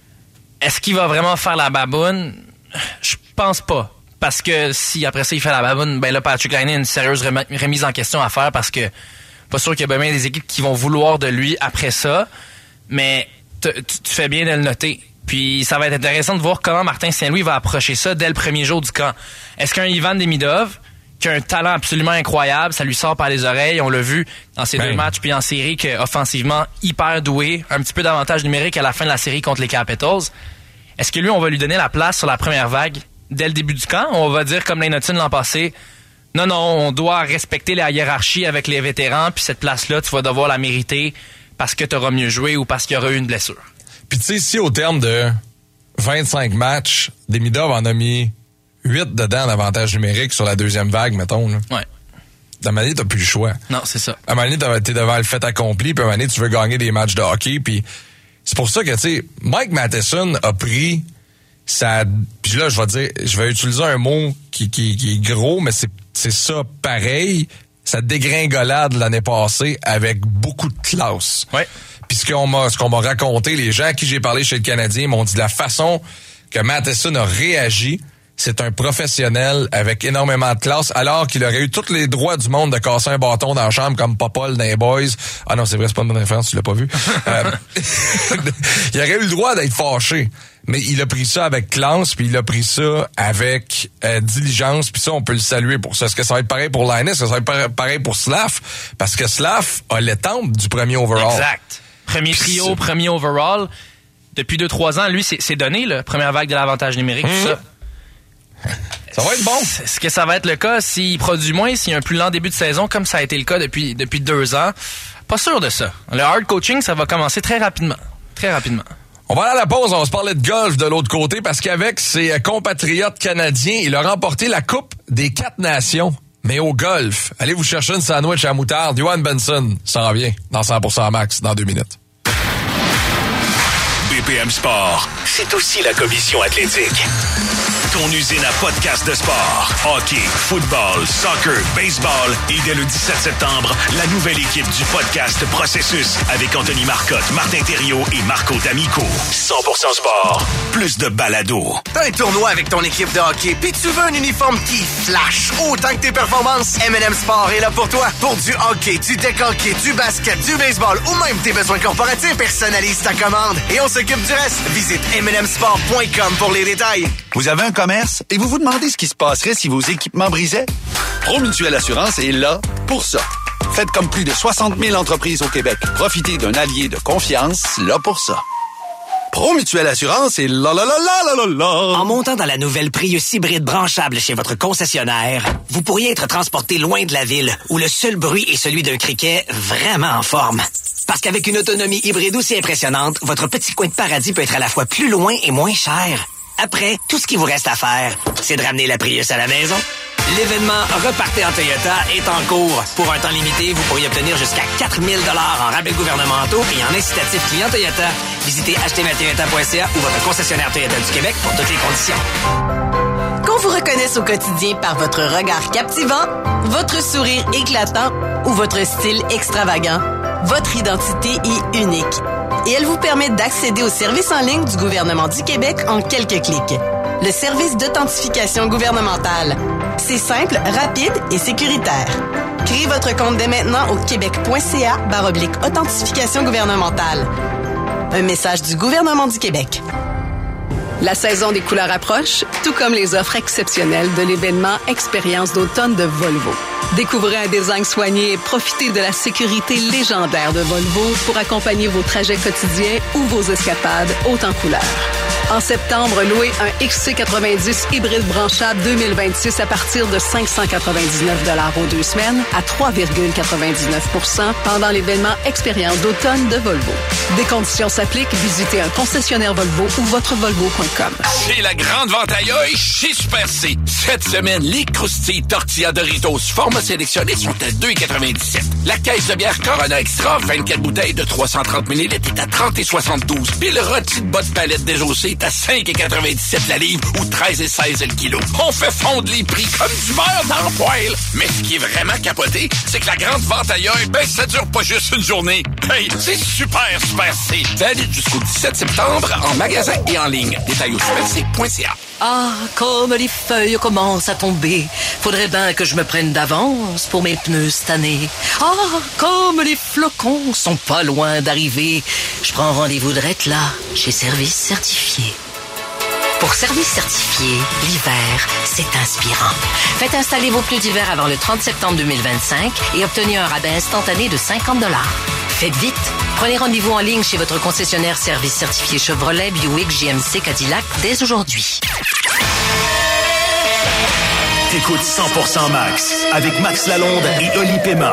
[SPEAKER 3] Est-ce qu'il va vraiment faire la baboune? Je pense pas. Parce que si après ça, il fait la baboune, ben là, Patrick Laine a une sérieuse remise en question à faire parce que pas sûr qu'il y a bien des équipes qui vont vouloir de lui après ça. Mais tu fais bien de le noter. Puis ça va être intéressant de voir comment Martin Saint-Louis va approcher ça dès le premier jour du camp. Est-ce qu'un Ivan Demidov, qui a un talent absolument incroyable, ça lui sort par les oreilles, on l'a vu dans ces ben. deux matchs puis en série, qu'offensivement, hyper doué, un petit peu d'avantage numérique à la fin de la série contre les Capitals. Est-ce que lui, on va lui donner la place sur la première vague dès le début du camp? On va dire, comme Lane Hutson l'an passé, non, non, on doit respecter la hiérarchie avec les vétérans, puis cette place-là, tu vas devoir la mériter parce que tu auras mieux joué ou parce qu'il y aura eu une blessure.
[SPEAKER 2] Puis tu sais, si au terme de vingt-cinq matchs, Demidov en a mis huit dedans d'avantage numérique sur la deuxième vague, mettons. Là.
[SPEAKER 3] Ouais.
[SPEAKER 2] À un moment donné, t'as plus le choix.
[SPEAKER 3] Non, c'est ça.
[SPEAKER 2] À un moment donné, t'es devant le fait accompli, puis à un moment donné, tu veux gagner des matchs de hockey, puis c'est pour ça que, tu sais, Mike Matheson a pris sa... Puis là, je vais dire, je vais utiliser un mot qui, qui, qui est gros, mais c'est, c'est ça pareil, sa dégringolade l'année passée avec beaucoup de classe.
[SPEAKER 3] Ouais.
[SPEAKER 2] Puis ce qu'on m'a, ce qu'on m'a raconté, les gens à qui j'ai parlé chez le Canadien m'ont dit la façon que Matheson a réagi, c'est un professionnel avec énormément de classe, alors qu'il aurait eu tous les droits du monde de casser un bâton dans la chambre comme Popol dans les Boys. Ah non, c'est vrai, c'est pas une bonne référence, tu l'as pas vu. euh, il aurait eu le droit d'être fâché, mais il a pris ça avec classe, puis il a pris ça avec euh, diligence, puis ça, on peut le saluer pour ça. Est-ce que ça va être pareil pour Laine? Est-ce que ça va être pareil pour Slaf? Parce que Slaf a l'étampe du premier overall.
[SPEAKER 3] Exact. Premier trio, premier overall. Depuis deux trois ans, lui, c'est, c'est donné, là. Première vague de l'avantage numérique, mmh. tout ça.
[SPEAKER 2] Ça va être bon.
[SPEAKER 3] Est-ce que ça va être le cas s'il produit moins, s'il y a un plus lent début de saison, comme ça a été le cas depuis, depuis deux ans? Pas sûr de ça. Le hard coaching, ça va commencer très rapidement. Très rapidement.
[SPEAKER 2] On va aller à la pause, on va se parler de golf de l'autre côté, parce qu'avec ses compatriotes canadiens, il a remporté la Coupe des quatre nations. Mais au golf, allez vous chercher une sandwich à moutarde. Johan Benson s'en revient dans cent pour cent max dans deux minutes.
[SPEAKER 1] B P M Sport, c'est aussi la commission athlétique. Ton usine à podcast de sport. Hockey, football, soccer, baseball et dès le dix-sept septembre, la nouvelle équipe du podcast Processus avec Anthony Marcotte, Martin Thériault et Marco D'Amico. cent pour cent sport, plus de balado.
[SPEAKER 16] T'as un tournoi avec ton équipe de hockey puis tu veux un uniforme qui flash autant que tes performances? M and M Sport est là pour toi. Pour du hockey, du deck hockey, du basket, du baseball ou même tes besoins corporatifs, personnalise ta commande et on s'occupe du reste. Visite m n m sport point com pour les détails.
[SPEAKER 14] Vous avez un commerce et vous vous demandez ce qui se passerait si vos équipements brisaient? Promutuelle Assurance est là pour ça. Faites comme plus de soixante mille entreprises au Québec. Profitez d'un allié de confiance là pour ça. Promutuelle Assurance et la la la la la la la.
[SPEAKER 17] En montant dans la nouvelle Prius hybride branchable chez votre concessionnaire, vous pourriez être transporté loin de la ville où le seul bruit est celui d'un criquet vraiment en forme. Parce qu'avec une autonomie hybride aussi impressionnante, votre petit coin de paradis peut être à la fois plus loin et moins cher. Après, tout ce qu'il vous reste à faire, c'est de ramener la Prius à la maison. L'événement Repartez en Toyota est en cours. Pour un temps limité, vous pourriez obtenir jusqu'à quatre mille dollars en rabais gouvernementaux et en incitatif client Toyota. Visitez acheter ma toyota point c a ou votre concessionnaire Toyota du Québec pour toutes les conditions.
[SPEAKER 10] Qu'on vous reconnaisse au quotidien par votre regard captivant, votre sourire éclatant ou votre style extravagant, votre identité est unique. Et elle vous permet d'accéder aux services en ligne du gouvernement du Québec en quelques clics. Le service d'authentification gouvernementale. C'est simple, rapide et sécuritaire. Créez votre compte dès maintenant au québec.ca barre oblique authentification gouvernementale. Un message du gouvernement du Québec.
[SPEAKER 18] La saison des couleurs approche, tout comme les offres exceptionnelles de l'événement Expérience d'automne de Volvo. Découvrez un design soigné et profitez de la sécurité légendaire de Volvo pour accompagner vos trajets quotidiens ou vos escapades hautes en couleurs. En septembre, louez un X C quatre-vingt-dix hybride branchable deux mille vingt-six à partir de cinq cent quatre-vingt-dix-neuf dollars aux deux semaines à trois virgule quatre-vingt-dix-neuf pour cent pendant l'événement Expérience d'automne de Volvo. Des conditions s'appliquent. Visitez un concessionnaire Volvo ou votre volvo point com.
[SPEAKER 19] C'est la grande vente aïe chez Super C. Cette semaine, les croustilles tortillas Doritos format sélectionné sont à deux quatre-vingt-dix-sept. La caisse de bière Corona Extra, vingt-quatre bouteilles de trois cent trente millilitres est à trente soixante-douze. Puis le rôti de bas de palette désossé est à cinq quatre-vingt-dix-sept la livre ou treize seize le kilo. On fait fondre les prix comme du beurre dans le poêle. Mais ce qui est vraiment capoté, c'est que la grande vente ailleurs, ben ça dure pas juste une journée. Hey, c'est super Super C. Valide jusqu'au dix-sept septembre en magasin et en ligne. Détails au super c point c a.
[SPEAKER 20] Ah, comme les feuilles commencent à tomber. Faudrait bien que je me prenne d'avance pour mes pneus cette année. Ah, comme les flocons sont pas loin d'arriver. Je prends rendez-vous direct là, chez Service Certifié. Pour Service Certifié, l'hiver, c'est inspirant. Faites installer vos pneus d'hiver avant le trente septembre deux mille vingt-cinq et obtenez un rabais instantané de cinquante dollars. Faites vite. Prenez rendez-vous en ligne chez votre concessionnaire Service Certifié Chevrolet, Buick, G M C, Cadillac dès aujourd'hui.
[SPEAKER 1] T'écoutes cent pour cent Max avec Max Lalonde et Oli Pema.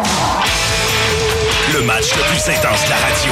[SPEAKER 1] Le match le plus intense de la radio.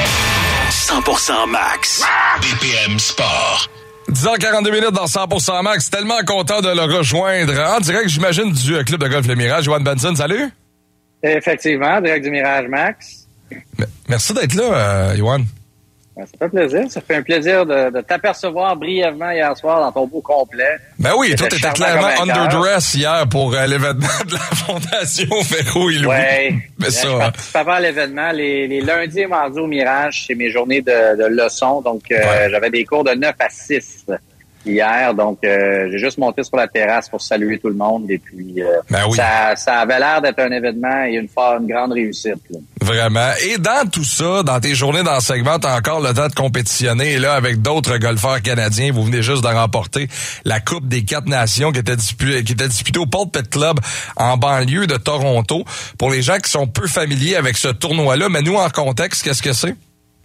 [SPEAKER 1] cent pour cent Max. B P M Sport.
[SPEAKER 2] dix heures quarante-deux minutes dans cent pour cent Max. Tellement content de le rejoindre. En direct, j'imagine, du club de golf Le Mirage. Johan Benson, salut.
[SPEAKER 21] Effectivement, direct du Mirage Max.
[SPEAKER 2] Merci d'être là, euh, Johan.
[SPEAKER 21] Ça fait plaisir. Ça fait un plaisir de, de t'apercevoir brièvement hier soir dans ton beau complet.
[SPEAKER 2] Ben oui, toi, t'étais clairement underdress hier pour euh, l'événement de la Fondation Véro et Louis.
[SPEAKER 21] Oui.
[SPEAKER 2] Mais
[SPEAKER 21] je
[SPEAKER 2] ça,
[SPEAKER 21] participais à l'événement les, les lundis et mardis au Mirage. C'est mes journées de, de leçons. Donc, euh, ouais. J'avais des cours de neuf à six hier. Donc, euh, j'ai juste monté sur la terrasse pour saluer tout le monde. Et puis, euh,
[SPEAKER 2] ben oui.
[SPEAKER 21] ça, ça avait l'air d'être un événement et une, une grande réussite. Là.
[SPEAKER 2] Vraiment. Et dans tout ça, dans tes journées d'enseignement, t'as encore le temps de compétitionner. Et là, avec d'autres golfeurs canadiens, vous venez juste de remporter la Coupe des quatre nations qui était disputée, qui était disputée au Pulpit Club en banlieue de Toronto. Pour les gens qui sont peu familiers avec ce tournoi-là, mais nous, en contexte, qu'est-ce que c'est?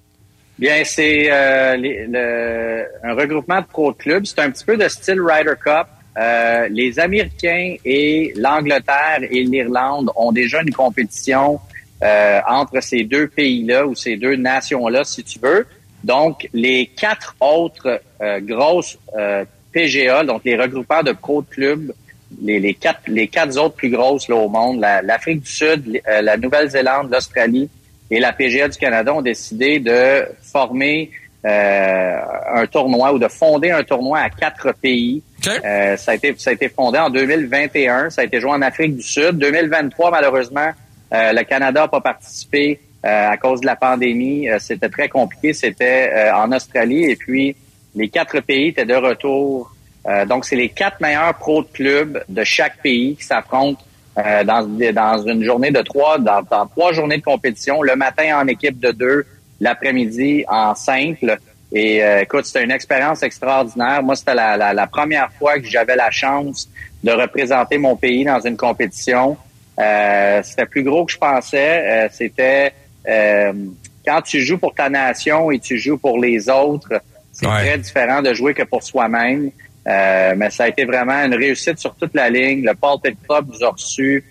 [SPEAKER 21] Bien, c'est euh, les, le, un regroupement de pro clubs. C'est un petit peu de style Ryder Cup. Euh, les Américains et l'Angleterre et l'Irlande ont déjà une compétition euh, entre ces deux pays-là ou ces deux nations-là, si tu veux. Donc, les quatre autres euh, grosses euh, P G A, donc les regroupements de pro clubs, les, les quatre les quatre autres plus grosses là, au monde, la, l'Afrique du Sud, euh, la Nouvelle-Zélande, l'Australie et la P G A du Canada ont décidé de former euh, un tournoi ou de fonder un tournoi à quatre pays. Okay. Euh, ça a été ça a été fondé en deux mille vingt et un. Ça a été joué en Afrique du Sud. deux mille vingt-trois, malheureusement, euh, le Canada n'a pas participé euh, à cause de la pandémie. Euh, c'était très compliqué. C'était euh, en Australie. Et puis, les quatre pays étaient de retour. Euh, donc, c'est les quatre meilleurs pros de clubs de chaque pays qui s'affrontent euh, dans, dans une journée de trois, dans, dans trois journées de compétition. Le matin en équipe de deux, l'après-midi en simple. Et euh, écoute, c'était une expérience extraordinaire. Moi, c'était la, la, la première fois que j'avais la chance de représenter mon pays dans une compétition. Euh, c'était plus gros que je pensais. Euh, c'était euh, quand tu joues pour ta nation et tu joues pour les autres, c'est ouais. très différent de jouer que pour soi-même. Euh, mais ça a été vraiment une réussite sur toute la ligne. Le Paul Pitt Club nous a reçus.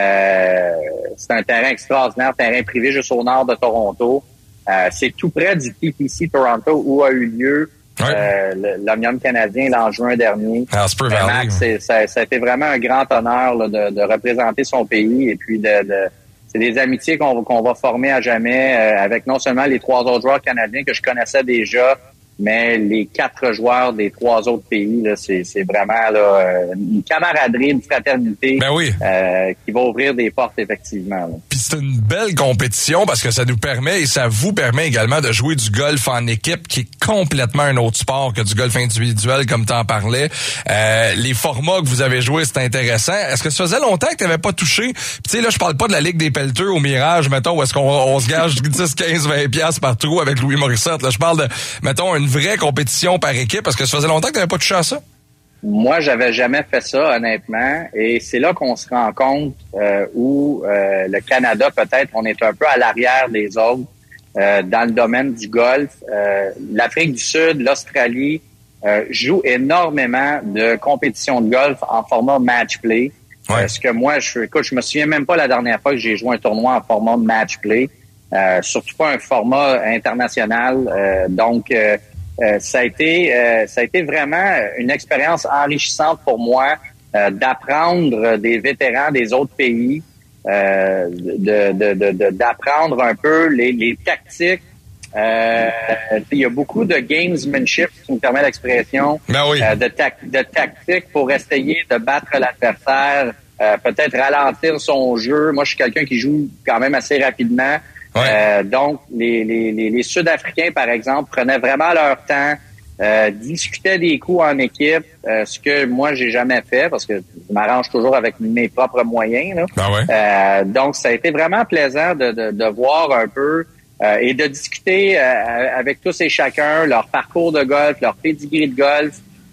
[SPEAKER 21] Euh, c'est un terrain extraordinaire, terrain privé juste au nord de Toronto. Euh, c'est tout près du T P C Toronto où a eu lieu ouais. euh, l'Omnium canadien l'an juin dernier.
[SPEAKER 2] Ah, c'est peu euh,
[SPEAKER 21] Max, c'est, ça, ça a été vraiment un grand honneur là, de, de représenter son pays et puis de, de c'est des amitiés qu'on, qu'on va former à jamais euh, avec non seulement les trois autres joueurs canadiens que je connaissais déjà, mais les quatre joueurs des trois autres pays, là, c'est, c'est vraiment là, une camaraderie, une fraternité
[SPEAKER 2] ben oui.
[SPEAKER 21] euh, qui va ouvrir des portes, effectivement. Là.
[SPEAKER 2] Puis c'est une belle compétition parce que ça nous permet et ça vous permet également de jouer du golf en équipe qui est complètement un autre sport que du golf individuel, comme tu en parlais. Euh, les formats que vous avez joués, c'est intéressant. Est-ce que ça faisait longtemps que tu n'avais pas touché? Puis tu sais, là, je parle pas de la Ligue des pelleteux au Mirage, mettons, où est-ce qu'on on se gage dix, quinze, vingt piastres par trou avec Louis Morissette. Là, je parle de, mettons, une vraie compétition par équipe, parce que ça faisait longtemps que tu n'avais pas touché à ça?
[SPEAKER 21] Moi, j'avais jamais fait ça, honnêtement, et c'est là qu'on se rend compte euh, où euh, le Canada, peut-être, on est un peu à l'arrière des autres euh, dans le domaine du golf. Euh, L'Afrique du Sud, l'Australie euh, jouent énormément de compétitions de golf en format match-play. Ouais. Euh, ce que moi, je écoute, je me souviens même pas la dernière fois que j'ai joué un tournoi en format match-play. Euh, surtout pas un format international. Euh, donc, euh, euh, ça a été, euh, ça a été vraiment une expérience enrichissante pour moi euh, d'apprendre des vétérans des autres pays, euh, de, de, de, de d'apprendre un peu les, les tactiques. Euh, il y a beaucoup de gamesmanship, si tu me permets l'expression,
[SPEAKER 2] ben oui.
[SPEAKER 21] euh, de, ta- de tactiques pour essayer de battre l'adversaire, euh, peut-être ralentir son jeu. Moi, je suis quelqu'un qui joue quand même assez rapidement. Ouais. Euh, donc, les, les, les, les Sud-Africains, par exemple, prenaient vraiment leur temps, euh, discutaient des coups en équipe, euh, ce que moi, j'ai jamais fait parce que je m'arrange toujours avec mes propres moyens. Là.
[SPEAKER 2] Ben ouais.
[SPEAKER 21] euh, donc, ça a été vraiment plaisant de, de, de voir un peu euh, et de discuter euh, avec tous et chacun leur parcours de golf, leur pedigree de golf.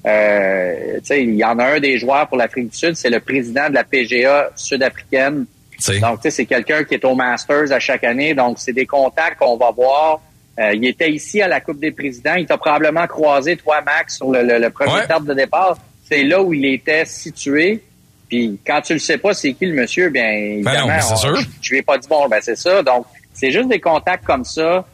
[SPEAKER 21] Euh, tu sais, il y en a un des joueurs pour l'Afrique du Sud, c'est le président de la P G A sud-africaine.
[SPEAKER 2] C'est.
[SPEAKER 21] Donc, tu sais, c'est quelqu'un qui est au Masters à chaque année. Donc, c'est des contacts qu'on va voir. Euh, il était ici à la Coupe des Présidents. Il t'a probablement croisé, toi, Max, sur le, le, le premier
[SPEAKER 2] ouais.
[SPEAKER 21] table de départ. C'est là où il était situé. Puis, quand tu le sais pas, c'est qui le monsieur, bien, évidemment,
[SPEAKER 2] ben non, c'est
[SPEAKER 21] on,
[SPEAKER 2] sûr.
[SPEAKER 21] je, je lui ai pas dit bon, ben c'est ça. Donc, c'est juste des contacts comme ça.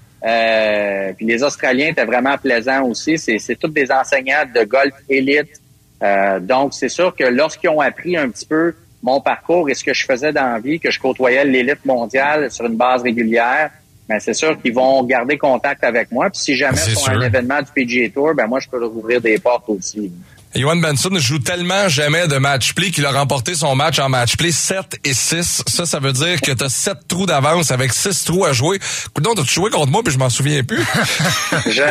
[SPEAKER 21] Euh, puis les Australiens étaient vraiment plaisants aussi. C'est, c'est tous des enseignants de golf élite. Euh, donc, c'est sûr que lorsqu'ils ont appris un petit peu mon parcours et ce que je faisais dans la vie, que je côtoyais l'élite mondiale sur une base régulière, ben c'est sûr qu'ils vont garder contact avec moi. Puis si jamais ils sont à un événement du P G A Tour, ben moi, je peux leur ouvrir des portes aussi.
[SPEAKER 2] Yohan Benson joue tellement jamais de match-play qu'il a remporté son match en match-play sept et six. Ça, ça veut dire que t'as sept trous d'avance avec six trous à jouer. Coudonc, t'as-tu joué contre moi puis je m'en souviens plus?
[SPEAKER 21] je,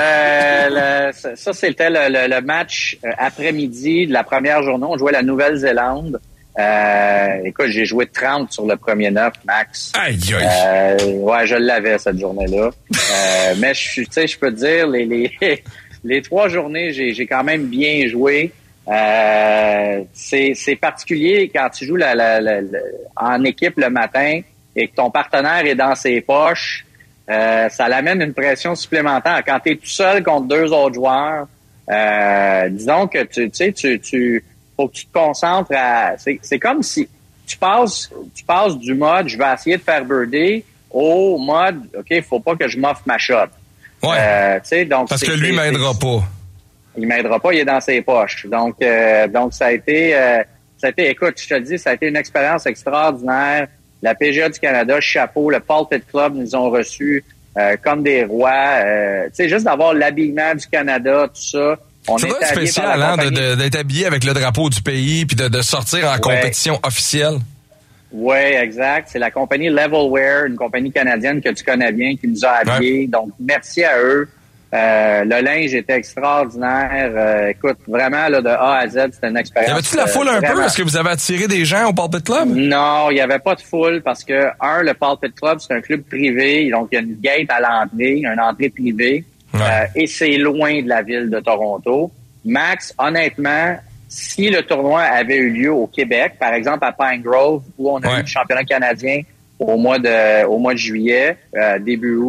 [SPEAKER 21] le, ça, c'était le, le, le match après-midi de la première journée. On jouait la Nouvelle-Zélande. Euh, écoute, j'ai joué trente sur le premier neuf, Max.
[SPEAKER 2] Aïe, aïe.
[SPEAKER 21] Euh, ouais, je l'avais cette journée-là. euh, mais je, tu sais, je peux te dire, les, les, les trois journées, j'ai, j'ai quand même bien joué. Euh, c'est, c'est particulier quand tu joues la, la, la, la, en équipe le matin et que ton partenaire est dans ses poches. Euh, ça l'amène une pression supplémentaire. Quand tu es tout seul contre deux autres joueurs, euh, disons que tu, tu sais, tu, tu faut que tu te concentres à... C'est, c'est comme si tu passes tu passes du mode « je vais essayer de faire birdie » au mode « OK, faut pas que je m'offre ma shot ».
[SPEAKER 2] Ouais.
[SPEAKER 21] Euh, tu sais, donc
[SPEAKER 2] parce que lui m'aidera pas.
[SPEAKER 21] Il m'aidera pas, il est dans ses poches. Donc, euh, donc ça a été... Euh, ça a été, écoute, je te le dis, ça a été une expérience extraordinaire. La P G A du Canada, chapeau, le Paul Pitt Club nous ont reçus euh, comme des rois. Euh, tu sais, juste d'avoir l'habillement du Canada, tout ça. On
[SPEAKER 2] c'est vrai spécial, hein, de, de, d'être habillé avec le drapeau du pays puis de, de sortir en ouais. compétition officielle.
[SPEAKER 21] Oui, exact. C'est la compagnie Levelwear, une compagnie canadienne que tu connais bien, qui nous a habillés. Ouais. Donc, merci à eux. Euh, le linge était extraordinaire. Euh, écoute, vraiment, là, de A à Z, c'était une expérience.
[SPEAKER 2] Y avait-tu la foule euh, un vraiment... peu? Est-ce que vous avez attiré des gens au Paul Pitt Club?
[SPEAKER 21] Non, il n'y avait pas de foule parce que, un, le Paul Pitt Club, c'est un club privé. Donc, il y a une gate à l'entrée, une entrée privée. Ouais. Euh, et c'est loin de la ville de Toronto. Max, honnêtement, si le tournoi avait eu lieu au Québec, par exemple à Pine Grove, où on a ouais. eu le championnat canadien au mois de au mois de juillet, euh, début août,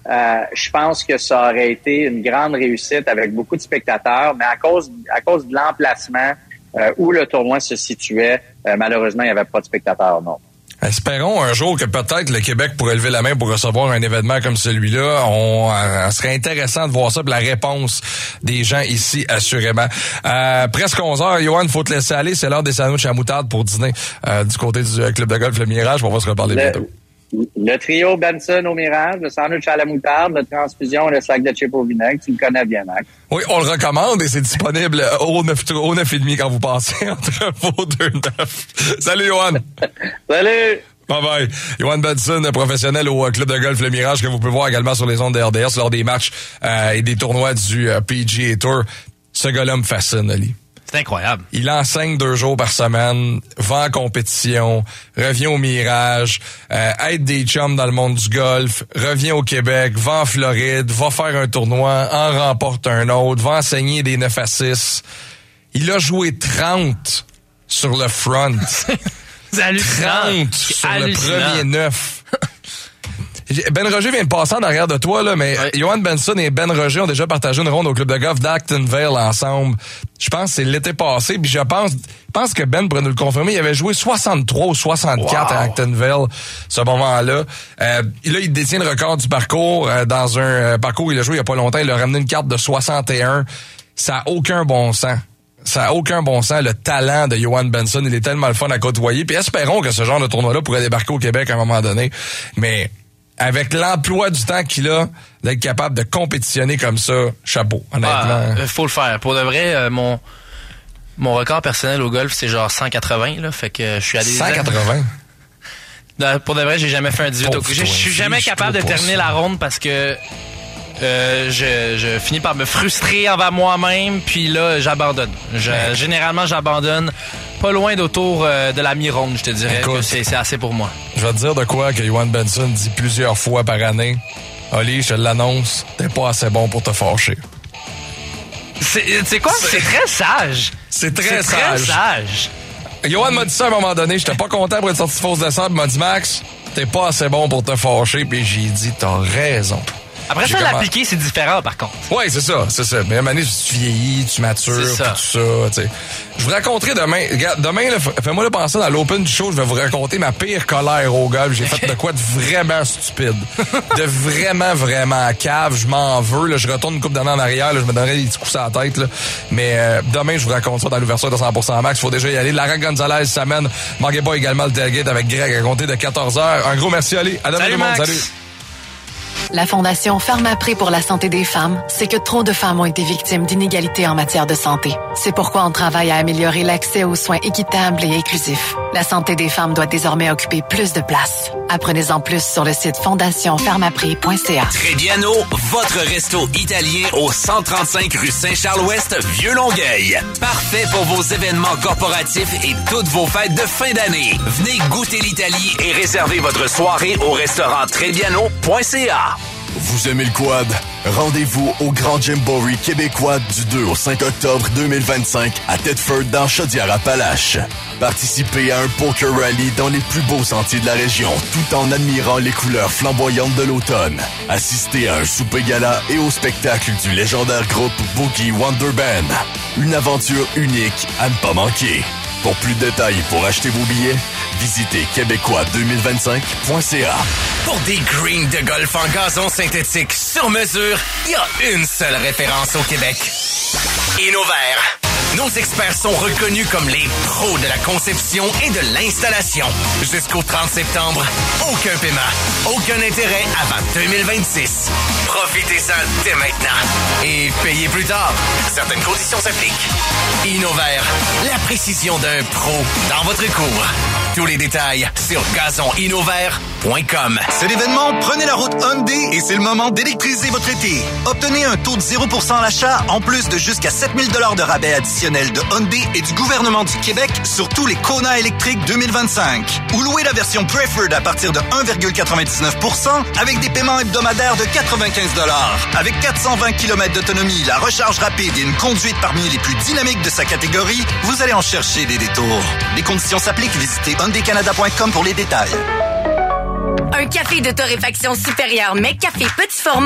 [SPEAKER 21] euh, je pense que ça aurait été une grande réussite avec beaucoup de spectateurs, mais à cause à cause de l'emplacement euh, où le tournoi se situait, euh, malheureusement, il n'y avait pas de spectateurs, non.
[SPEAKER 2] Espérons un jour que peut-être le Québec pourrait lever la main pour recevoir un événement comme celui-là. On, euh, serait intéressant de voir ça, puis la réponse des gens ici, assurément. Euh, presque onze heures, Johan, faut te laisser aller. C'est l'heure des sandwichs à moutarde pour dîner euh, du côté du euh, club de golf Le Mirage. On va se reparler
[SPEAKER 21] le,
[SPEAKER 2] bientôt.
[SPEAKER 21] Le trio Benson au Mirage, le sandwich à la moutarde, la transfusion et le sac de chips au vinaigre. Tu le connais bien, Max.
[SPEAKER 2] Oui, on le recommande et c'est disponible au neuf et demi quand vous passez entre vos deux neuf. Salut, Johan.
[SPEAKER 21] Salut.
[SPEAKER 2] Bye bye. Johan Benson, professionnel au club de golf Le Mirage, que vous pouvez voir également sur les ondes de R D S lors des matchs euh, et des tournois du euh, P G A Tour. Ce gars-là me fascine, Ali.
[SPEAKER 3] C'est incroyable.
[SPEAKER 2] Il enseigne deux jours par semaine, va en compétition, revient au Mirage, euh, aide des chums dans le monde du golf, revient au Québec, va en Floride, va faire un tournoi, en remporte un autre, va enseigner des neuf à six. Il a joué trente sur le front.
[SPEAKER 3] C'est hallucinant.
[SPEAKER 2] trente sur hallucinant. Le premier neuf. Ben Roger vient de passer en arrière de toi, là, mais oui. Johan Benson et Ben Roger ont déjà partagé une ronde au club de golf d'Actonville ensemble. Je pense que c'est l'été passé, puis je pense, je pense que Ben pourrait nous le confirmer. Il avait joué soixante-trois ou soixante-quatre wow. à Actonville, ce moment-là. Euh, là, il détient le record du parcours. Euh, dans un euh, parcours où il a joué il y a pas longtemps, il a ramené une carte de soixante et un. Ça a aucun bon sens. Ça a aucun bon sens, le talent de Johan Benson. Il est tellement le fun à côtoyer. Puis espérons que ce genre de tournoi-là pourrait débarquer au Québec à un moment donné. Mais avec l'emploi du temps qu'il a, d'être capable de compétitionner comme ça, chapeau, honnêtement.
[SPEAKER 3] Ah, faut le faire. Pour de vrai, euh, mon mon record personnel au golf, c'est genre cent quatre-vingts, là. Fait que je suis allé...
[SPEAKER 2] cent quatre-vingts?
[SPEAKER 3] Non, pour de vrai, j'ai jamais fait un dix-huit. Au... Je suis jamais capable de terminer la ronde parce que euh, je, je finis par me frustrer envers moi-même, puis là, j'abandonne. Je, ouais. Généralement, j'abandonne pas loin d'autour euh, de la mi-ronde, je te dirais. Écoute, que c'est, c'est assez pour moi.
[SPEAKER 2] Je vais te dire de quoi que Johan Benson dit plusieurs fois par année. Oli, je te l'annonce, t'es pas assez bon pour te fâcher.
[SPEAKER 3] C'est, c'est quoi? C'est, c'est très sage.
[SPEAKER 2] C'est très
[SPEAKER 3] c'est
[SPEAKER 2] sage.
[SPEAKER 3] Très sage.
[SPEAKER 2] Johan m'a dit ça à un moment donné, j'étais pas content pour être sorti de fausse de sable, il m'a dit Max, t'es pas assez bon pour te fâcher, puis j'ai dit t'as raison.
[SPEAKER 3] Après ça, comment... l'appliquer, c'est différent, par contre.
[SPEAKER 2] Oui, c'est ça, c'est ça. Mais à un moment donné, tu vieillis, tu matures, tout ça, tu sais. Je vous raconterai demain, regarde, demain, là, fais-moi le penser dans l'open du show, je vais vous raconter ma pire colère au golf. J'ai fait de quoi de vraiment stupide. De vraiment, vraiment cave. Je m'en veux, là. Je retourne une couple d'années en arrière, là. Je me donnerai des petits coups à la tête, là. Mais, euh, demain, je vous raconte ça dans l'ouverture de cent pour cent Max. Faut déjà y aller. Lara Gonzalez s'amène. Manquez pas également le tailgate avec Greg à compter de quatorze heures. Un gros merci, Ali. À demain, tout le monde. Salut.
[SPEAKER 4] La Fondation Pharmaprix pour la santé des femmes, c'est que trop de femmes ont été victimes d'inégalités en matière de santé. C'est pourquoi on travaille à améliorer l'accès aux soins équitables et inclusifs. La santé des femmes doit désormais occuper plus de place. Apprenez-en plus sur le site fondation pharmaprix point c a.
[SPEAKER 1] Trébiano, votre resto italien au cent trente-cinq rue Saint-Charles-Ouest, Vieux-Longueuil. Parfait pour vos événements corporatifs et toutes vos fêtes de fin d'année. Venez goûter l'Italie et réservez votre soirée au restaurant trébiano point c a.
[SPEAKER 22] Vous aimez le quad? Rendez-vous au Grand Jamboree québécois du deux au cinq octobre deux mille vingt-cinq à Thetford dans Chaudière-Appalaches. Participez à un poker rally dans les plus beaux sentiers de la région tout en admirant les couleurs flamboyantes de l'automne. Assistez à un souper gala et au spectacle du légendaire groupe Boogie Wonder Band. Une aventure unique à ne pas manquer. Pour plus de détails et pour acheter vos billets, visitez québécois deux mille vingt-cinq point c a.
[SPEAKER 1] Pour des greens de golf en gazon synthétique sur mesure, il y a une seule référence au Québec. Innovert. Nos experts sont reconnus comme les pros de la conception et de l'installation. Jusqu'au trente septembre, aucun paiement, aucun intérêt avant deux mille vingt-six. Profitez-en dès maintenant. Et payez plus tard. Certaines conditions s'appliquent. Innovert, la précision d'un pro dans votre cours. Tous les détails sur gazon innovert point com.
[SPEAKER 14] C'est l'événement Prenez la route Hyundai et c'est le moment d'électriser votre été. Obtenez un taux de zéro pour cent à l'achat en plus de jusqu'à sept mille dollars de rabais additionnels de Hyundai et du gouvernement du Québec sur tous les Kona électriques deux mille vingt-cinq. Ou louez la version Preferred à partir de un virgule quatre-vingt-dix-neuf pour cent avec des paiements hebdomadaires de quatre-vingt-quinze dollars. Avec quatre cent vingt kilomètres d'autonomie, la recharge rapide et une conduite parmi les plus dynamiques de sa catégorie, vous allez en chercher des détours. Les conditions s'appliquent, visitez hyundai canada point com pour les détails.
[SPEAKER 12] Un café de torréfaction supérieure, mais café petit format